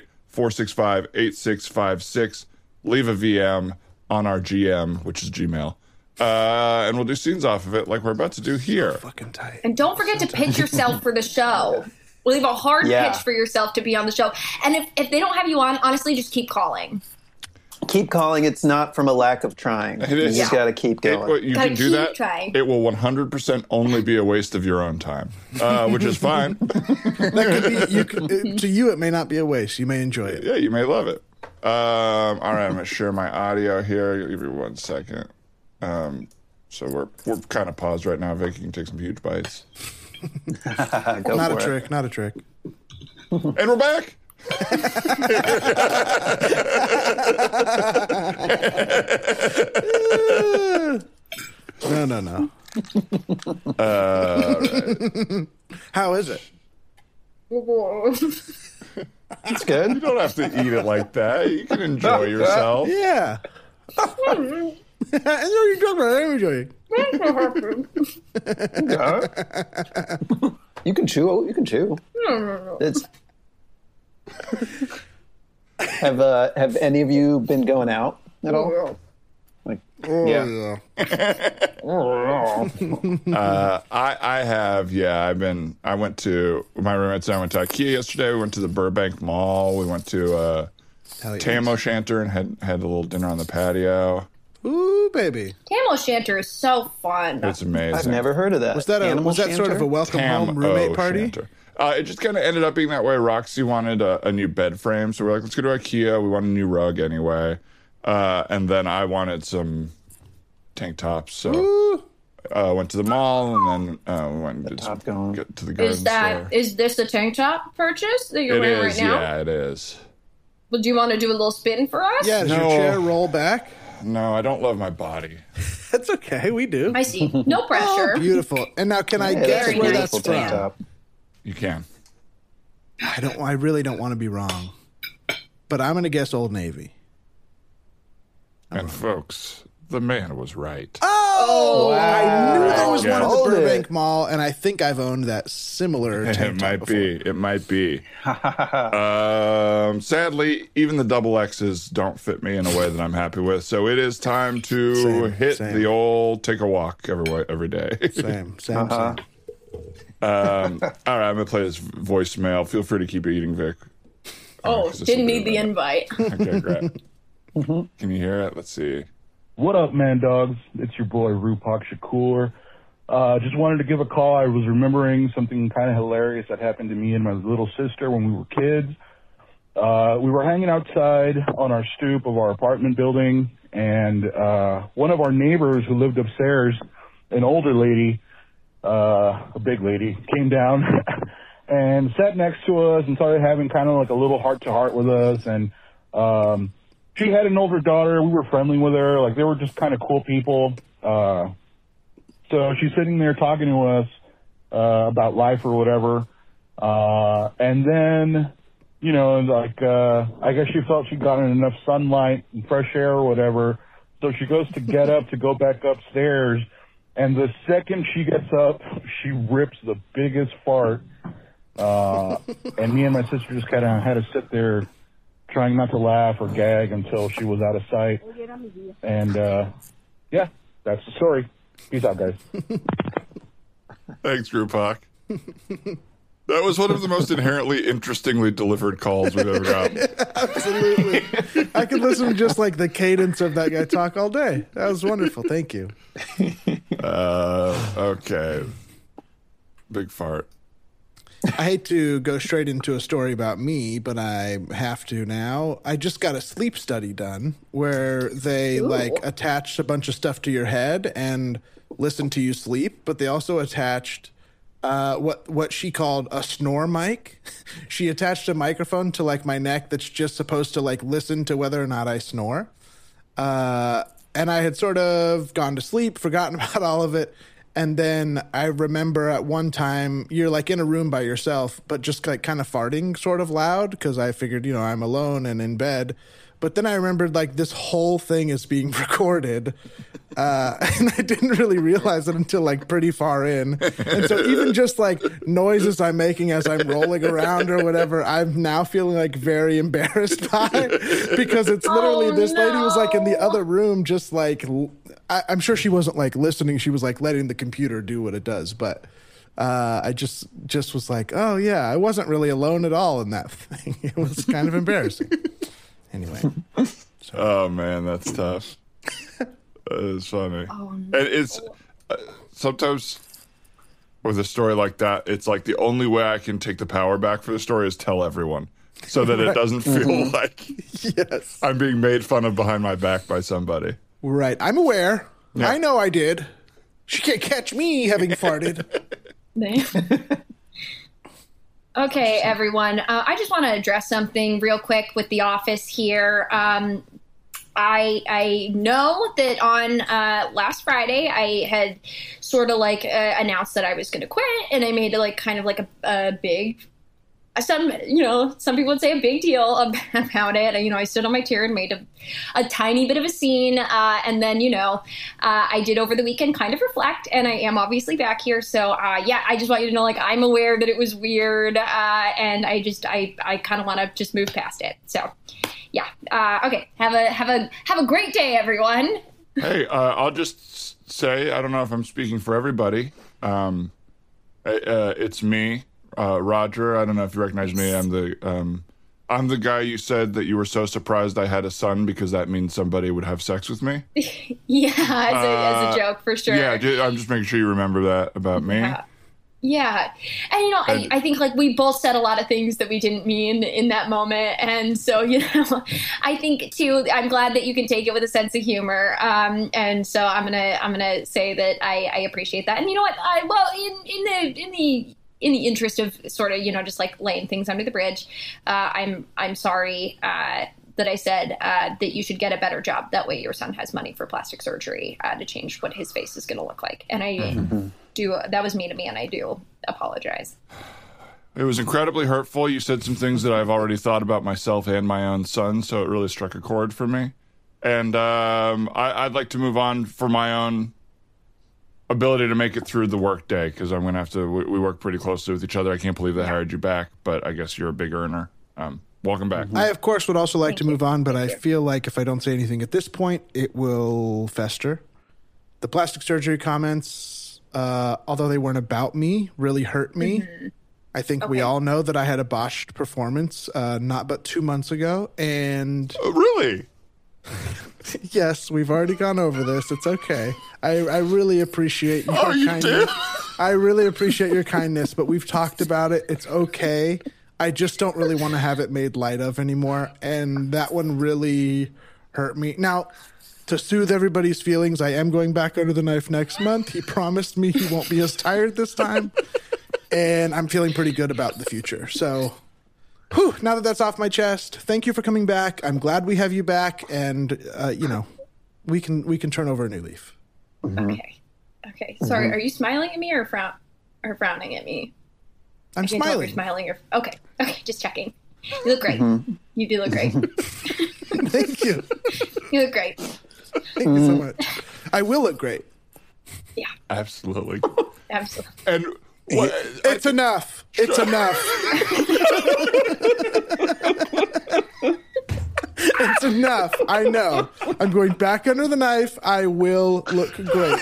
818-465-8656. Leave a VM on our GM, which is Gmail. And we'll do scenes off of it like we're about to do here. Fucking tight. And don't forget to pitch yourself for the show. Leave a hard pitch for yourself to be on the show. And if they don't have you on, honestly, just keep calling. Keep calling. It's not from a lack of trying. You just got to keep going. You can do that. Trying. It will 100% only be a waste of your own time, which is fine. That could be, to you, it may not be a waste. You may enjoy it. Yeah, you may love it. All right, I'm going to share my audio here. Give me 1 second. So we're kind of paused right now. Vicky can take some huge bites. Not a trick. And we're back. No. Right. How is it? It's good. You don't have to eat it like that. You can enjoy yourself. Yeah. I know you're talking about. I'm enjoying. You can chew. It's. Have any of you been going out at all? Like, yeah. I have. Yeah, I went to my roommates and I went to IKEA yesterday. We went to the Burbank Mall. We went to Tam O'Shanter and had a little dinner on the patio. Ooh, baby. Tam O'Shanter is so fun. It's amazing. I've never heard of that. Was that sort of a welcome home roommate party? It just kind of ended up being that way. Roxy wanted a new bed frame, so we're like, let's go to IKEA. We want a new rug anyway. And then I wanted some tank tops, so went to the mall and then went and did to the garden store. Is this a tank top purchase that you're wearing right now? Yeah, it is. Well, do you want to do a little spin for us? Yeah, does your chair roll back? No, I don't love my body. That's okay. We do. I see. No pressure. Oh, beautiful. And now, can I guess where that's from? You can. I really don't want to be wrong, but I'm going to guess Old Navy. And folks, the man was right. Oh, wow. I knew there was one at the Hold Burbank it. Mall, and I think I've owned that similar It tank top might before. be. It might be. Sadly, even the double X's don't fit me in a way that I'm happy with. So it is time to hit the old take a walk every day. Same. All right, I'm going to play this voicemail. Feel free to keep eating, Vic. Oh, didn't need the invite. Okay, great. Can you hear it? Let's see. What up, man dogs? It's your boy, Rupak Shakur. Just wanted to give a call. I was remembering something kind of hilarious that happened to me and my little sister when we were kids. We were hanging outside on our stoop of our apartment building, and one of our neighbors who lived upstairs, an older lady, a big lady, came down and sat next to us and started having kind of like a little heart-to-heart with us. And she had an older daughter. We were friendly with her. Like, they were just kind of cool people. So she's sitting there talking to us about life or whatever. And then, you know, like, I guess she felt she'd gotten enough sunlight and fresh air or whatever. So she goes to get up to go back upstairs. And the second she gets up, she rips the biggest fart. And me and my sister just kind of had to sit there trying not to laugh or gag until she was out of sight. And, yeah, that's the story. Peace out, guys. Thanks, Rupak. That was one of the most inherently interestingly delivered calls we've ever gotten. Absolutely. I could listen to just like the cadence of that guy talk all day. That was wonderful. Thank you. Okay. Big fart. I hate to go straight into a story about me, but I have to now. I just got a sleep study done where they attached a bunch of stuff to your head and listened to you sleep, but they also attached what she called a snore mic. She attached a microphone to like my neck that's just supposed to like listen to whether or not I snore. And I had sort of gone to sleep, forgotten about all of it. And then I remember at one time you're like in a room by yourself, but just like kind of farting sort of loud because I figured, you know, I'm alone and in bed. But then I remembered like this whole thing is being recorded. And I didn't really realize it until like pretty far in. And so even just like noises I'm making as I'm rolling around or whatever, I'm now feeling like very embarrassed by because it's literally this lady was like in the other room just like I'm sure she wasn't like listening. She was like letting the computer do what it does. But I just was like, oh yeah, I wasn't really alone at all in that thing. It was kind of embarrassing. Anyway. Oh man, that's tough. It's funny. And it's sometimes with a story like that, it's like the only way I can take the power back for the story is tell everyone so that it doesn't feel like I'm being made fun of behind my back by somebody. Right. I'm aware. Yeah. I know I did. She can't catch me having farted. Okay, everyone. I just want to address something real quick with The Office here. I know that on last Friday I had sort of like announced that I was going to quit, and I made like kind of like a big, some people would say a big deal about it. I stood on my chair and made a tiny bit of a scene, and then I did over the weekend kind of reflect, and I am obviously back here. So I just want you to know, like, I'm aware that it was weird, and I kind of want to just move past it. So. Yeah. Okay. Have a great day, everyone. Hey, I'll just say, I don't know if I'm speaking for everybody. It's me, Roger. I don't know if you recognize me. I'm the guy you said that you were so surprised I had a son because that means somebody would have sex with me. Yeah, as a joke for sure. Yeah, I'm just making sure you remember that about me. Yeah. And, I think, like, we both said a lot of things that we didn't mean in that moment. And so, I think, too, I'm glad that you can take it with a sense of humor. And so I'm going to say that I appreciate that. And you know what? In the in the interest of sort of, just like laying things under the bridge, I'm sorry that I said that you should get a better job. That way your son has money for plastic surgery to change what his face is going to look like. And I that was mean to me, and I do apologize. It was incredibly hurtful. You said some things that I've already thought about myself and my own son, so it really struck a chord for me. And I'd like to move on for my own ability to make it through the work day, because I'm going to have to, we work pretty closely with each other. I can't believe they hired you back, but I guess you're a big earner. Welcome back. I, of course, would also like to move on, but I feel like if I don't say anything at this point, it will fester. The plastic surgery comments, although they weren't about me, really hurt me. I think we all know that I had a botched performance not but 2 months ago. And really? Yes, we've already gone over this. It's okay. I really appreciate your kindness. Did? I really appreciate your kindness, but we've talked about it. It's okay. I just don't really want to have it made light of anymore. And that one really hurt me. Now, to soothe everybody's feelings, I am going back under the knife next month. He promised me he won't be as tired this time. And I'm feeling pretty good about the future. So, now that that's off my chest, thank you for coming back. I'm glad we have you back. And, we can turn over a new leaf. Okay. Sorry, are you smiling at me or frowning at me? I'm smiling. You're smiling. Okay, just checking. You look great. You do look great. Thank you. You look great. Thank you so much. I will look great. Yeah. Absolutely. Absolutely. And it's enough. It's enough. It's enough. I know. I'm going back under the knife. I will look great.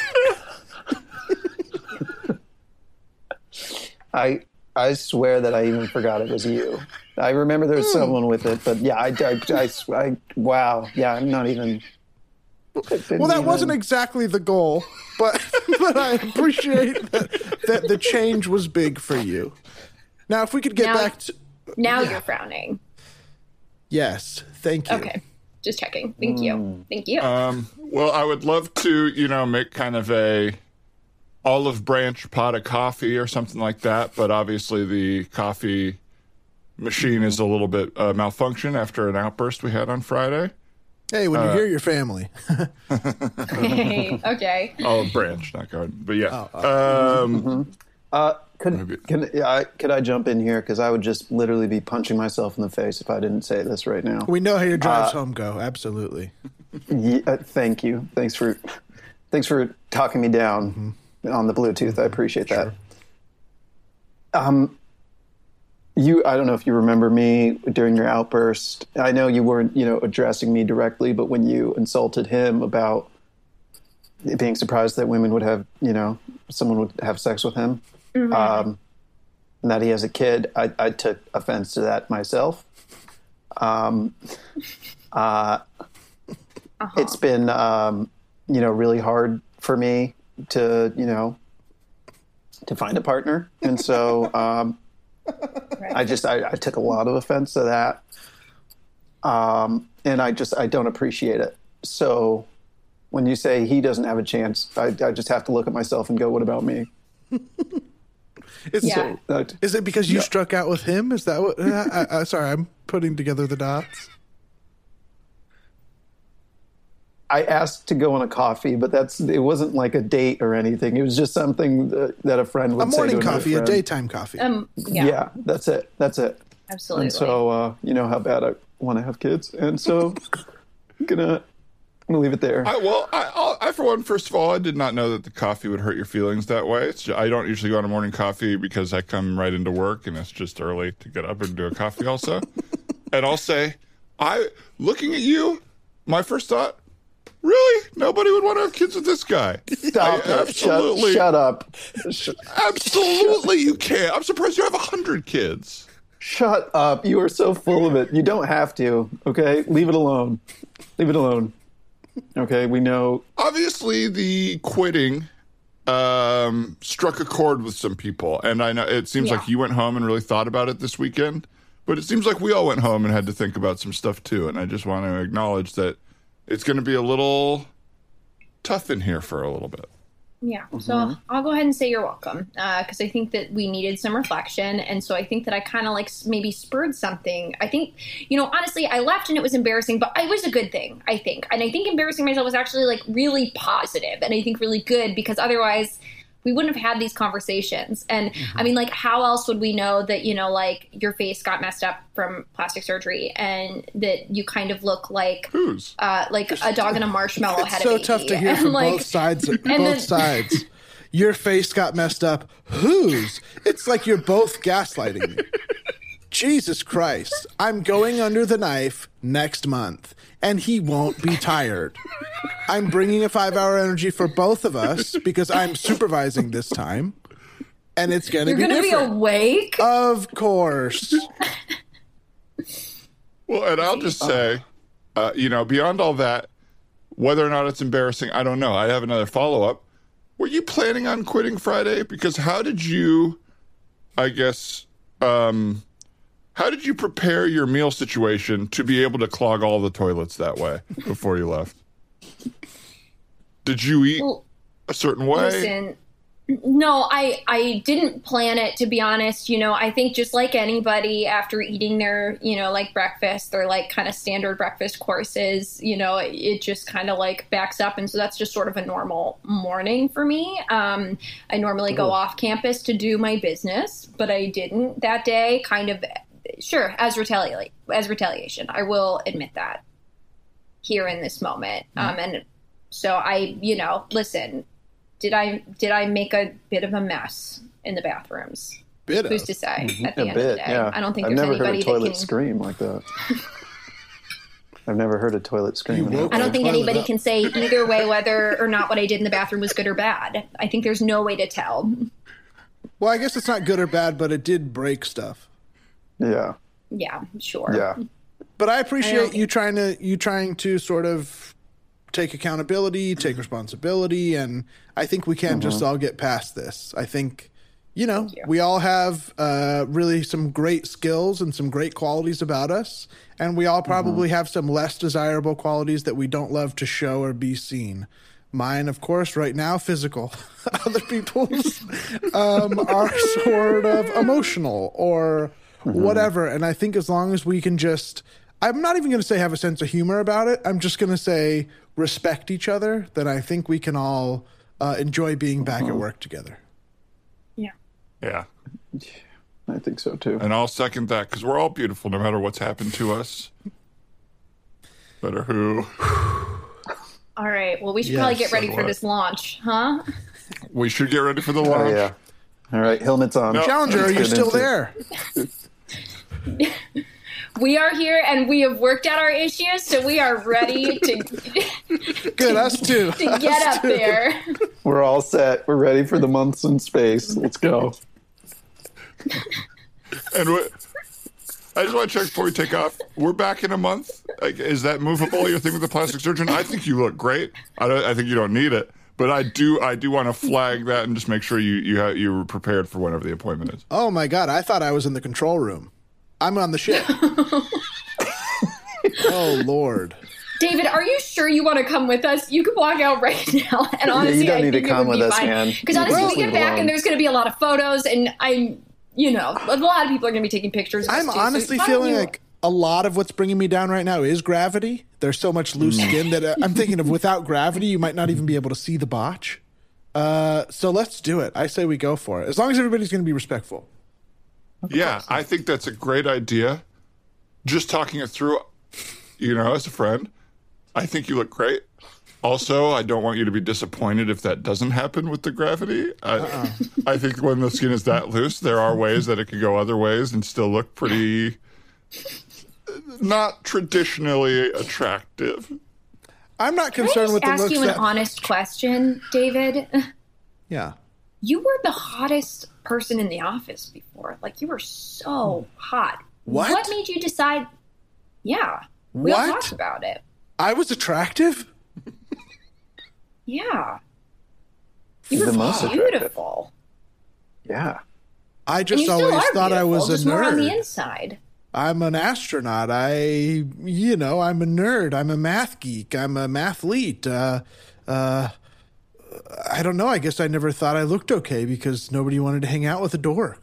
I swear that I even forgot it was you. I remember there was someone with it, but yeah, wow. Yeah, I'm not even. Well, that wasn't exactly the goal, but I appreciate that the change was big for you. Now, if we could get back to... Now you're frowning. Yes, thank you. Okay, just checking. Thank you. Thank you. Well, I would love to, make kind of a olive branch pot of coffee or something like that, but obviously the coffee machine is a little bit malfunction after an outburst we had on Friday. Hey, when you hear your family. Okay. Olive branch, not garden, but yeah. Could I jump in here? Because I would just literally be punching myself in the face if I didn't say this right now. We know how your drives home go. Absolutely. Yeah, thank you. Thanks for talking me down on the Bluetooth. I appreciate that. I don't know if you remember me during your outburst. I know you weren't, addressing me directly, but when you insulted him about being surprised that women would have, someone would have sex with him, and that he has a kid, I took offense to that myself. It's been, really hard for me to find a partner. And so, I took a lot of offense to that. And I don't appreciate it. So when you say he doesn't have a chance, I just have to look at myself and go, what about me? Is it because you struck out with him? Is that what? Sorry, I'm putting together the dots. I asked to go on a coffee, but it wasn't like a date or anything. It was just something that a friend would say to another friend. A morning coffee, a daytime coffee. Yeah, that's it. Absolutely. And so, you know how bad I want to have kids. And so I'm gonna leave it there. I for one, first of all, I did not know that the coffee would hurt your feelings that way. I don't usually go on a morning coffee because I come right into work and it's just early to get up and do a coffee also. And I'll say, looking at you, my first thought, really? Nobody would want to have kids with this guy. Stop it. Absolutely. Shut up. Absolutely you can't. I'm surprised you have 100 kids. Shut up. You are so full of it. You don't have to, okay? Leave it alone. Okay, we know. Obviously, the quitting struck a chord with some people. And I know it seems like you went home and really thought about it this weekend. But it seems like we all went home and had to think about some stuff, too. And I just want to acknowledge that it's going to be a little tough in here for a little bit. Yeah. So I'll go ahead and say you're welcome, because I think that we needed some reflection. And so I think that I kind of like maybe spurred something. I think, honestly, I left and it was embarrassing, but it was a good thing, I think. And I think embarrassing myself was actually like really positive and I think really good, because otherwise we wouldn't have had these conversations. And I mean, like, how else would we know that, like your face got messed up from plastic surgery and that you kind of look like like a dog in a marshmallow had a baby. It's so tough to hear from both sides. Sides. Your face got messed up. Whose? It's like you're both gaslighting me. Jesus Christ. I'm going under the knife next month, and he won't be tired. I'm bringing a 5-hour energy for both of us because I'm supervising this time, and it's going to be different. You're going to be awake? Of course. Well, and I'll just say, beyond all that, whether or not it's embarrassing, I don't know. I have another follow-up. Were you planning on quitting Friday? Because how did you, how did you prepare your meal situation to be able to clog all the toilets that way before you left? Did you eat a certain way? Listen, no, I didn't plan it, to be honest. I think just like anybody after eating their, like breakfast, their like kind of standard breakfast courses, it just kind of like backs up. And so that's just sort of a normal morning for me. I normally go off campus to do my business, but I didn't that day, kind of. Sure, as retaliation. I will admit that here in this moment. And so I, listen, did I make a bit of a mess in the bathrooms? Who's to say at the end of the day? Yeah. I don't think I've there's never anybody heard a toilet that can scream like that. I've never heard a toilet scream. I don't think anybody can say either way whether or not what I did in the bathroom was good or bad. I think there's no way to tell. Well, I guess it's not good or bad, but it did break stuff. Yeah. Yeah, sure. Yeah. But I appreciate you trying to sort of take accountability, take responsibility, and I think we can just all get past this. I think, we all have really some great skills and some great qualities about us, and we all probably have some less desirable qualities that we don't love to show or be seen. Mine, of course, right now, physical. Other people's are sort of emotional or whatever. And I think as long as we can just, I'm not even going to say have a sense of humor about it. I'm just going to say respect each other. Then I think we can all enjoy being back at work together. Yeah. Yeah. I think so too. And I'll second that, because we're all beautiful no matter what's happened to us. Better who. All right. Well, we should probably get ready for this launch, huh? We should get ready for the launch. Oh, yeah. All right. Helmet's on. No. Challenger, are you still there? We are here, and we have worked out our issues, so we are ready to Good, us too. to get up there. We're all set. We're ready for the months in space. Let's go. And I just want to check before we take off. We're back in a month. Like, is that movable? Your thing with the plastic surgeon? I think you look great. I think you don't need it, but I do want to flag that and just make sure you're prepared for whenever the appointment is. Oh my God! I thought I was in the control room. I'm on the ship. Oh Lord. David, are you sure you want to come with us? You can walk out right now. And honestly, you don't need I think to come it would with be us, fine. man. Because honestly, Just we get leave back alone. and there's going to be a lot of photos, and a lot of people are going to be taking pictures of us I'm too, honestly so why feeling don't you- like a lot of what's bringing me down right now is gravity. There's so much loose skin that I'm thinking of without gravity, you might not even be able to see the botch. So let's do it. I say we go for it. As long as everybody's going to be respectful. Yeah, I think that's a great idea. Just talking it through, as a friend, I think you look great. Also, I don't want you to be disappointed if that doesn't happen with the gravity. I think when the skin is that loose, there are ways that it could go other ways and still look pretty not traditionally attractive. I'm not concerned with the looks. Ask you an honest question, David. Yeah. You were the hottest person in the office before. Like, you were so hot. What? What made you decide? Yeah. We all talked about it. I was attractive? Yeah. You were The most beautiful. Yeah. I And just you still always are thought I was beautiful, just a more on the nerd. inside. I'm an astronaut. I'm a nerd. I'm a math geek. I'm a mathlete. I don't know. I guess I never thought I looked okay because nobody wanted to hang out with a dork.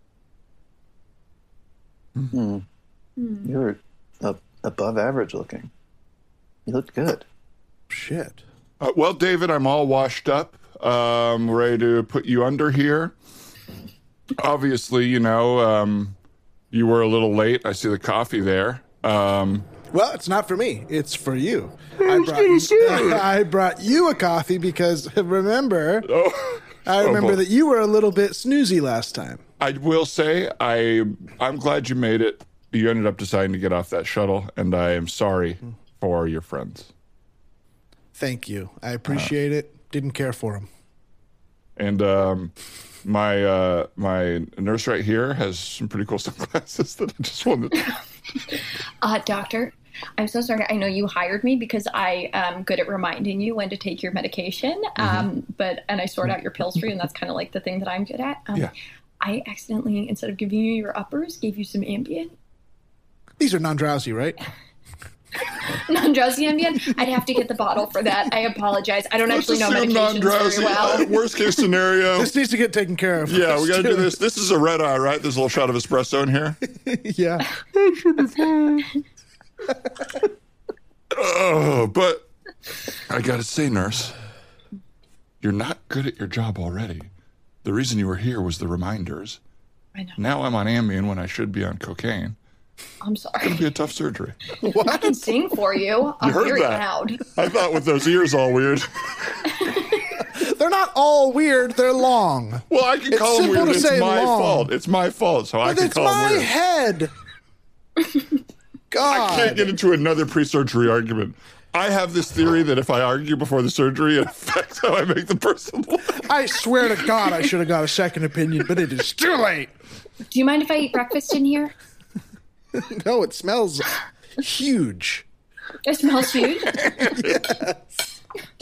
You were above average looking. You looked good. Shit. Well, David, I'm all washed up. Ready to put you under here. Obviously, you were a little late. I see the coffee there. Well, it's not for me. It's for you. I brought you a coffee because remember, I remember that you were a little bit snoozy last time. I will say I'm glad you made it. You ended up deciding to get off that shuttle, and I am sorry for your friends. Thank you. I appreciate it. Didn't care for them. And my nurse right here has some pretty cool sunglasses that I just wanted to... Doctor, I'm so sorry. I know you hired me because I am good at reminding you when to take your medication. And I sort out your pills for you, and that's kind of like the thing that I'm good at. I accidentally, instead of giving you your uppers, gave you some Ambien. These are non-drowsy, right? Non-drowsy Ambien? I'd have to get the bottle for that. I apologize. I don't actually know medications non-drowsy. very well. Worst case scenario. This needs to get taken care of. Yeah, we got to do this. This is a red eye, right? There's a little shot of espresso in here. Yeah. But I got to say, nurse, you're not good at your job already. The reason you were here was the reminders. I know. Now I'm on Ambien when I should be on cocaine. I'm sorry. It's going to be a tough surgery. What? I can sing for you. I'm heard very that. loud. I thought with those ears all weird. They're not all weird. They're long. Well, I can call them weird. It's my fault. It's my fault, so I can call them weird. It's my head. God. I can't get into another pre-surgery argument. I have this theory that if I argue before the surgery, it affects how I make the person look. I swear to God, I should have got a second opinion, but it is too late. Do you mind if I eat breakfast in here? No, it smells huge. It smells huge? Yes.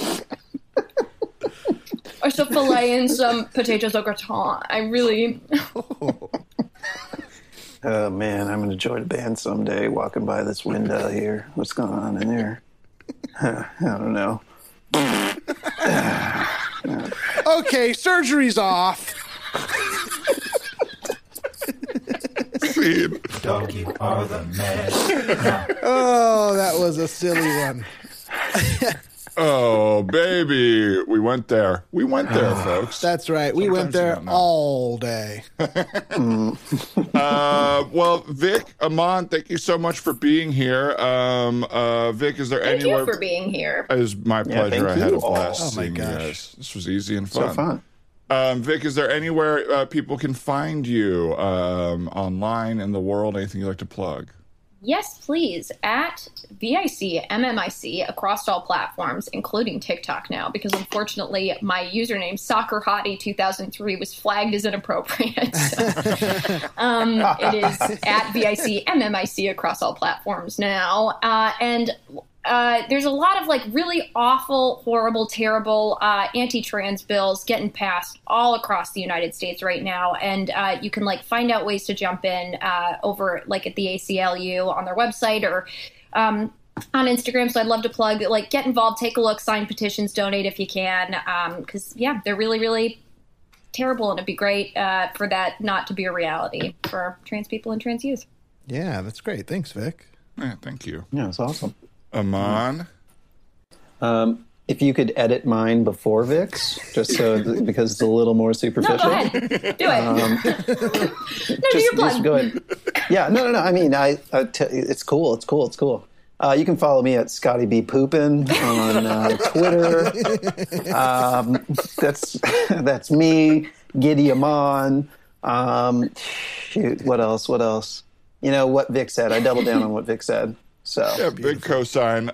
Or some filet and some potatoes au gratin. I really... Oh, man, I'm going to join a band someday walking by this window here. What's going on in there? I don't know. Okay, surgery's off. Dog, you are the man. Oh, that was a silly one. Oh, baby. We went there. We went there, folks. That's right. We went there all day. Well, Vic, Aman, thank you so much for being here. Vic, is there anywhere... Thank you for being here. It was my pleasure. I had a blast Oh, my seeing you gosh. guys. This was easy and fun. So fun. Vic, is there anywhere people can find you online in the world? Anything you'd like to plug? Yes, please. At VICMMIC across all platforms, including TikTok now, because unfortunately my username, SoccerHottie2003, was flagged as inappropriate. So, it is at VICMMIC across all platforms now. And there's a lot of like really awful, horrible, terrible anti-trans bills getting passed all across the United States right now, and you can like find out ways to jump in over like at the ACLU on their website or on Instagram. So I'd love to plug like get involved, take a look, sign petitions, donate if you can, because yeah, they're really, really terrible, and it'd be great for that not to be a reality for trans people and trans youth. Yeah, that's great. Thanks, Vic. Yeah, thank you. Yeah, it's awesome. Aman? If you could edit mine before Vic's, just so because it's a little more superficial. No, go ahead. Do it. Do your plug. Just go ahead. Yeah, no. I mean, it's cool. It's cool. You can follow me at Scotty B Poopin on Twitter. That's me. Giddy Aman. Shoot, what else? You know what Vic said. I doubled down on what Vic said. So yeah, big cosign.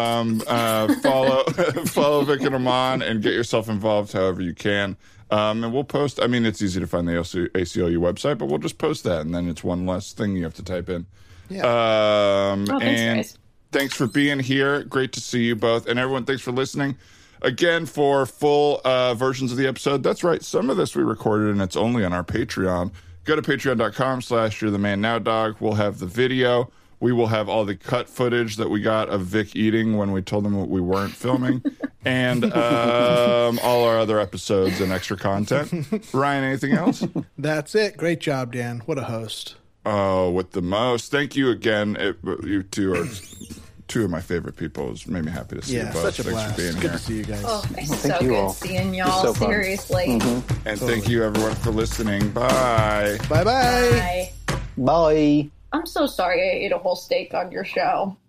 Follow Vic and Aman and get yourself involved however you can. And we'll post. I mean, it's easy to find the ACLU website, but we'll just post that, and then it's one less thing you have to type in. Yeah. Thanks, and guys. thanks for being here. Great to see you both, and everyone. Thanks for listening. Again, for full versions of the episode, that's right. Some of this we recorded, and it's only on our Patreon. Go to patreon.com/you'rethemanNowDog. We'll have the video. We will have all the cut footage that we got of Vic eating when we told him we weren't filming. and all our other episodes and extra content. Ryan, anything else? That's it. Great job, Dan. What a host. Oh, with the most. Thank you again. You two are two of my favorite people. It's made me happy to see you both. Such a Thanks blast. for being Good here. to see you guys. Oh, it's thank so you good all. seeing It's y'all. so fun. Seriously. And thank you, everyone, for listening. Bye. Bye-bye. Bye. Bye. I'm so sorry I ate a whole steak on your show.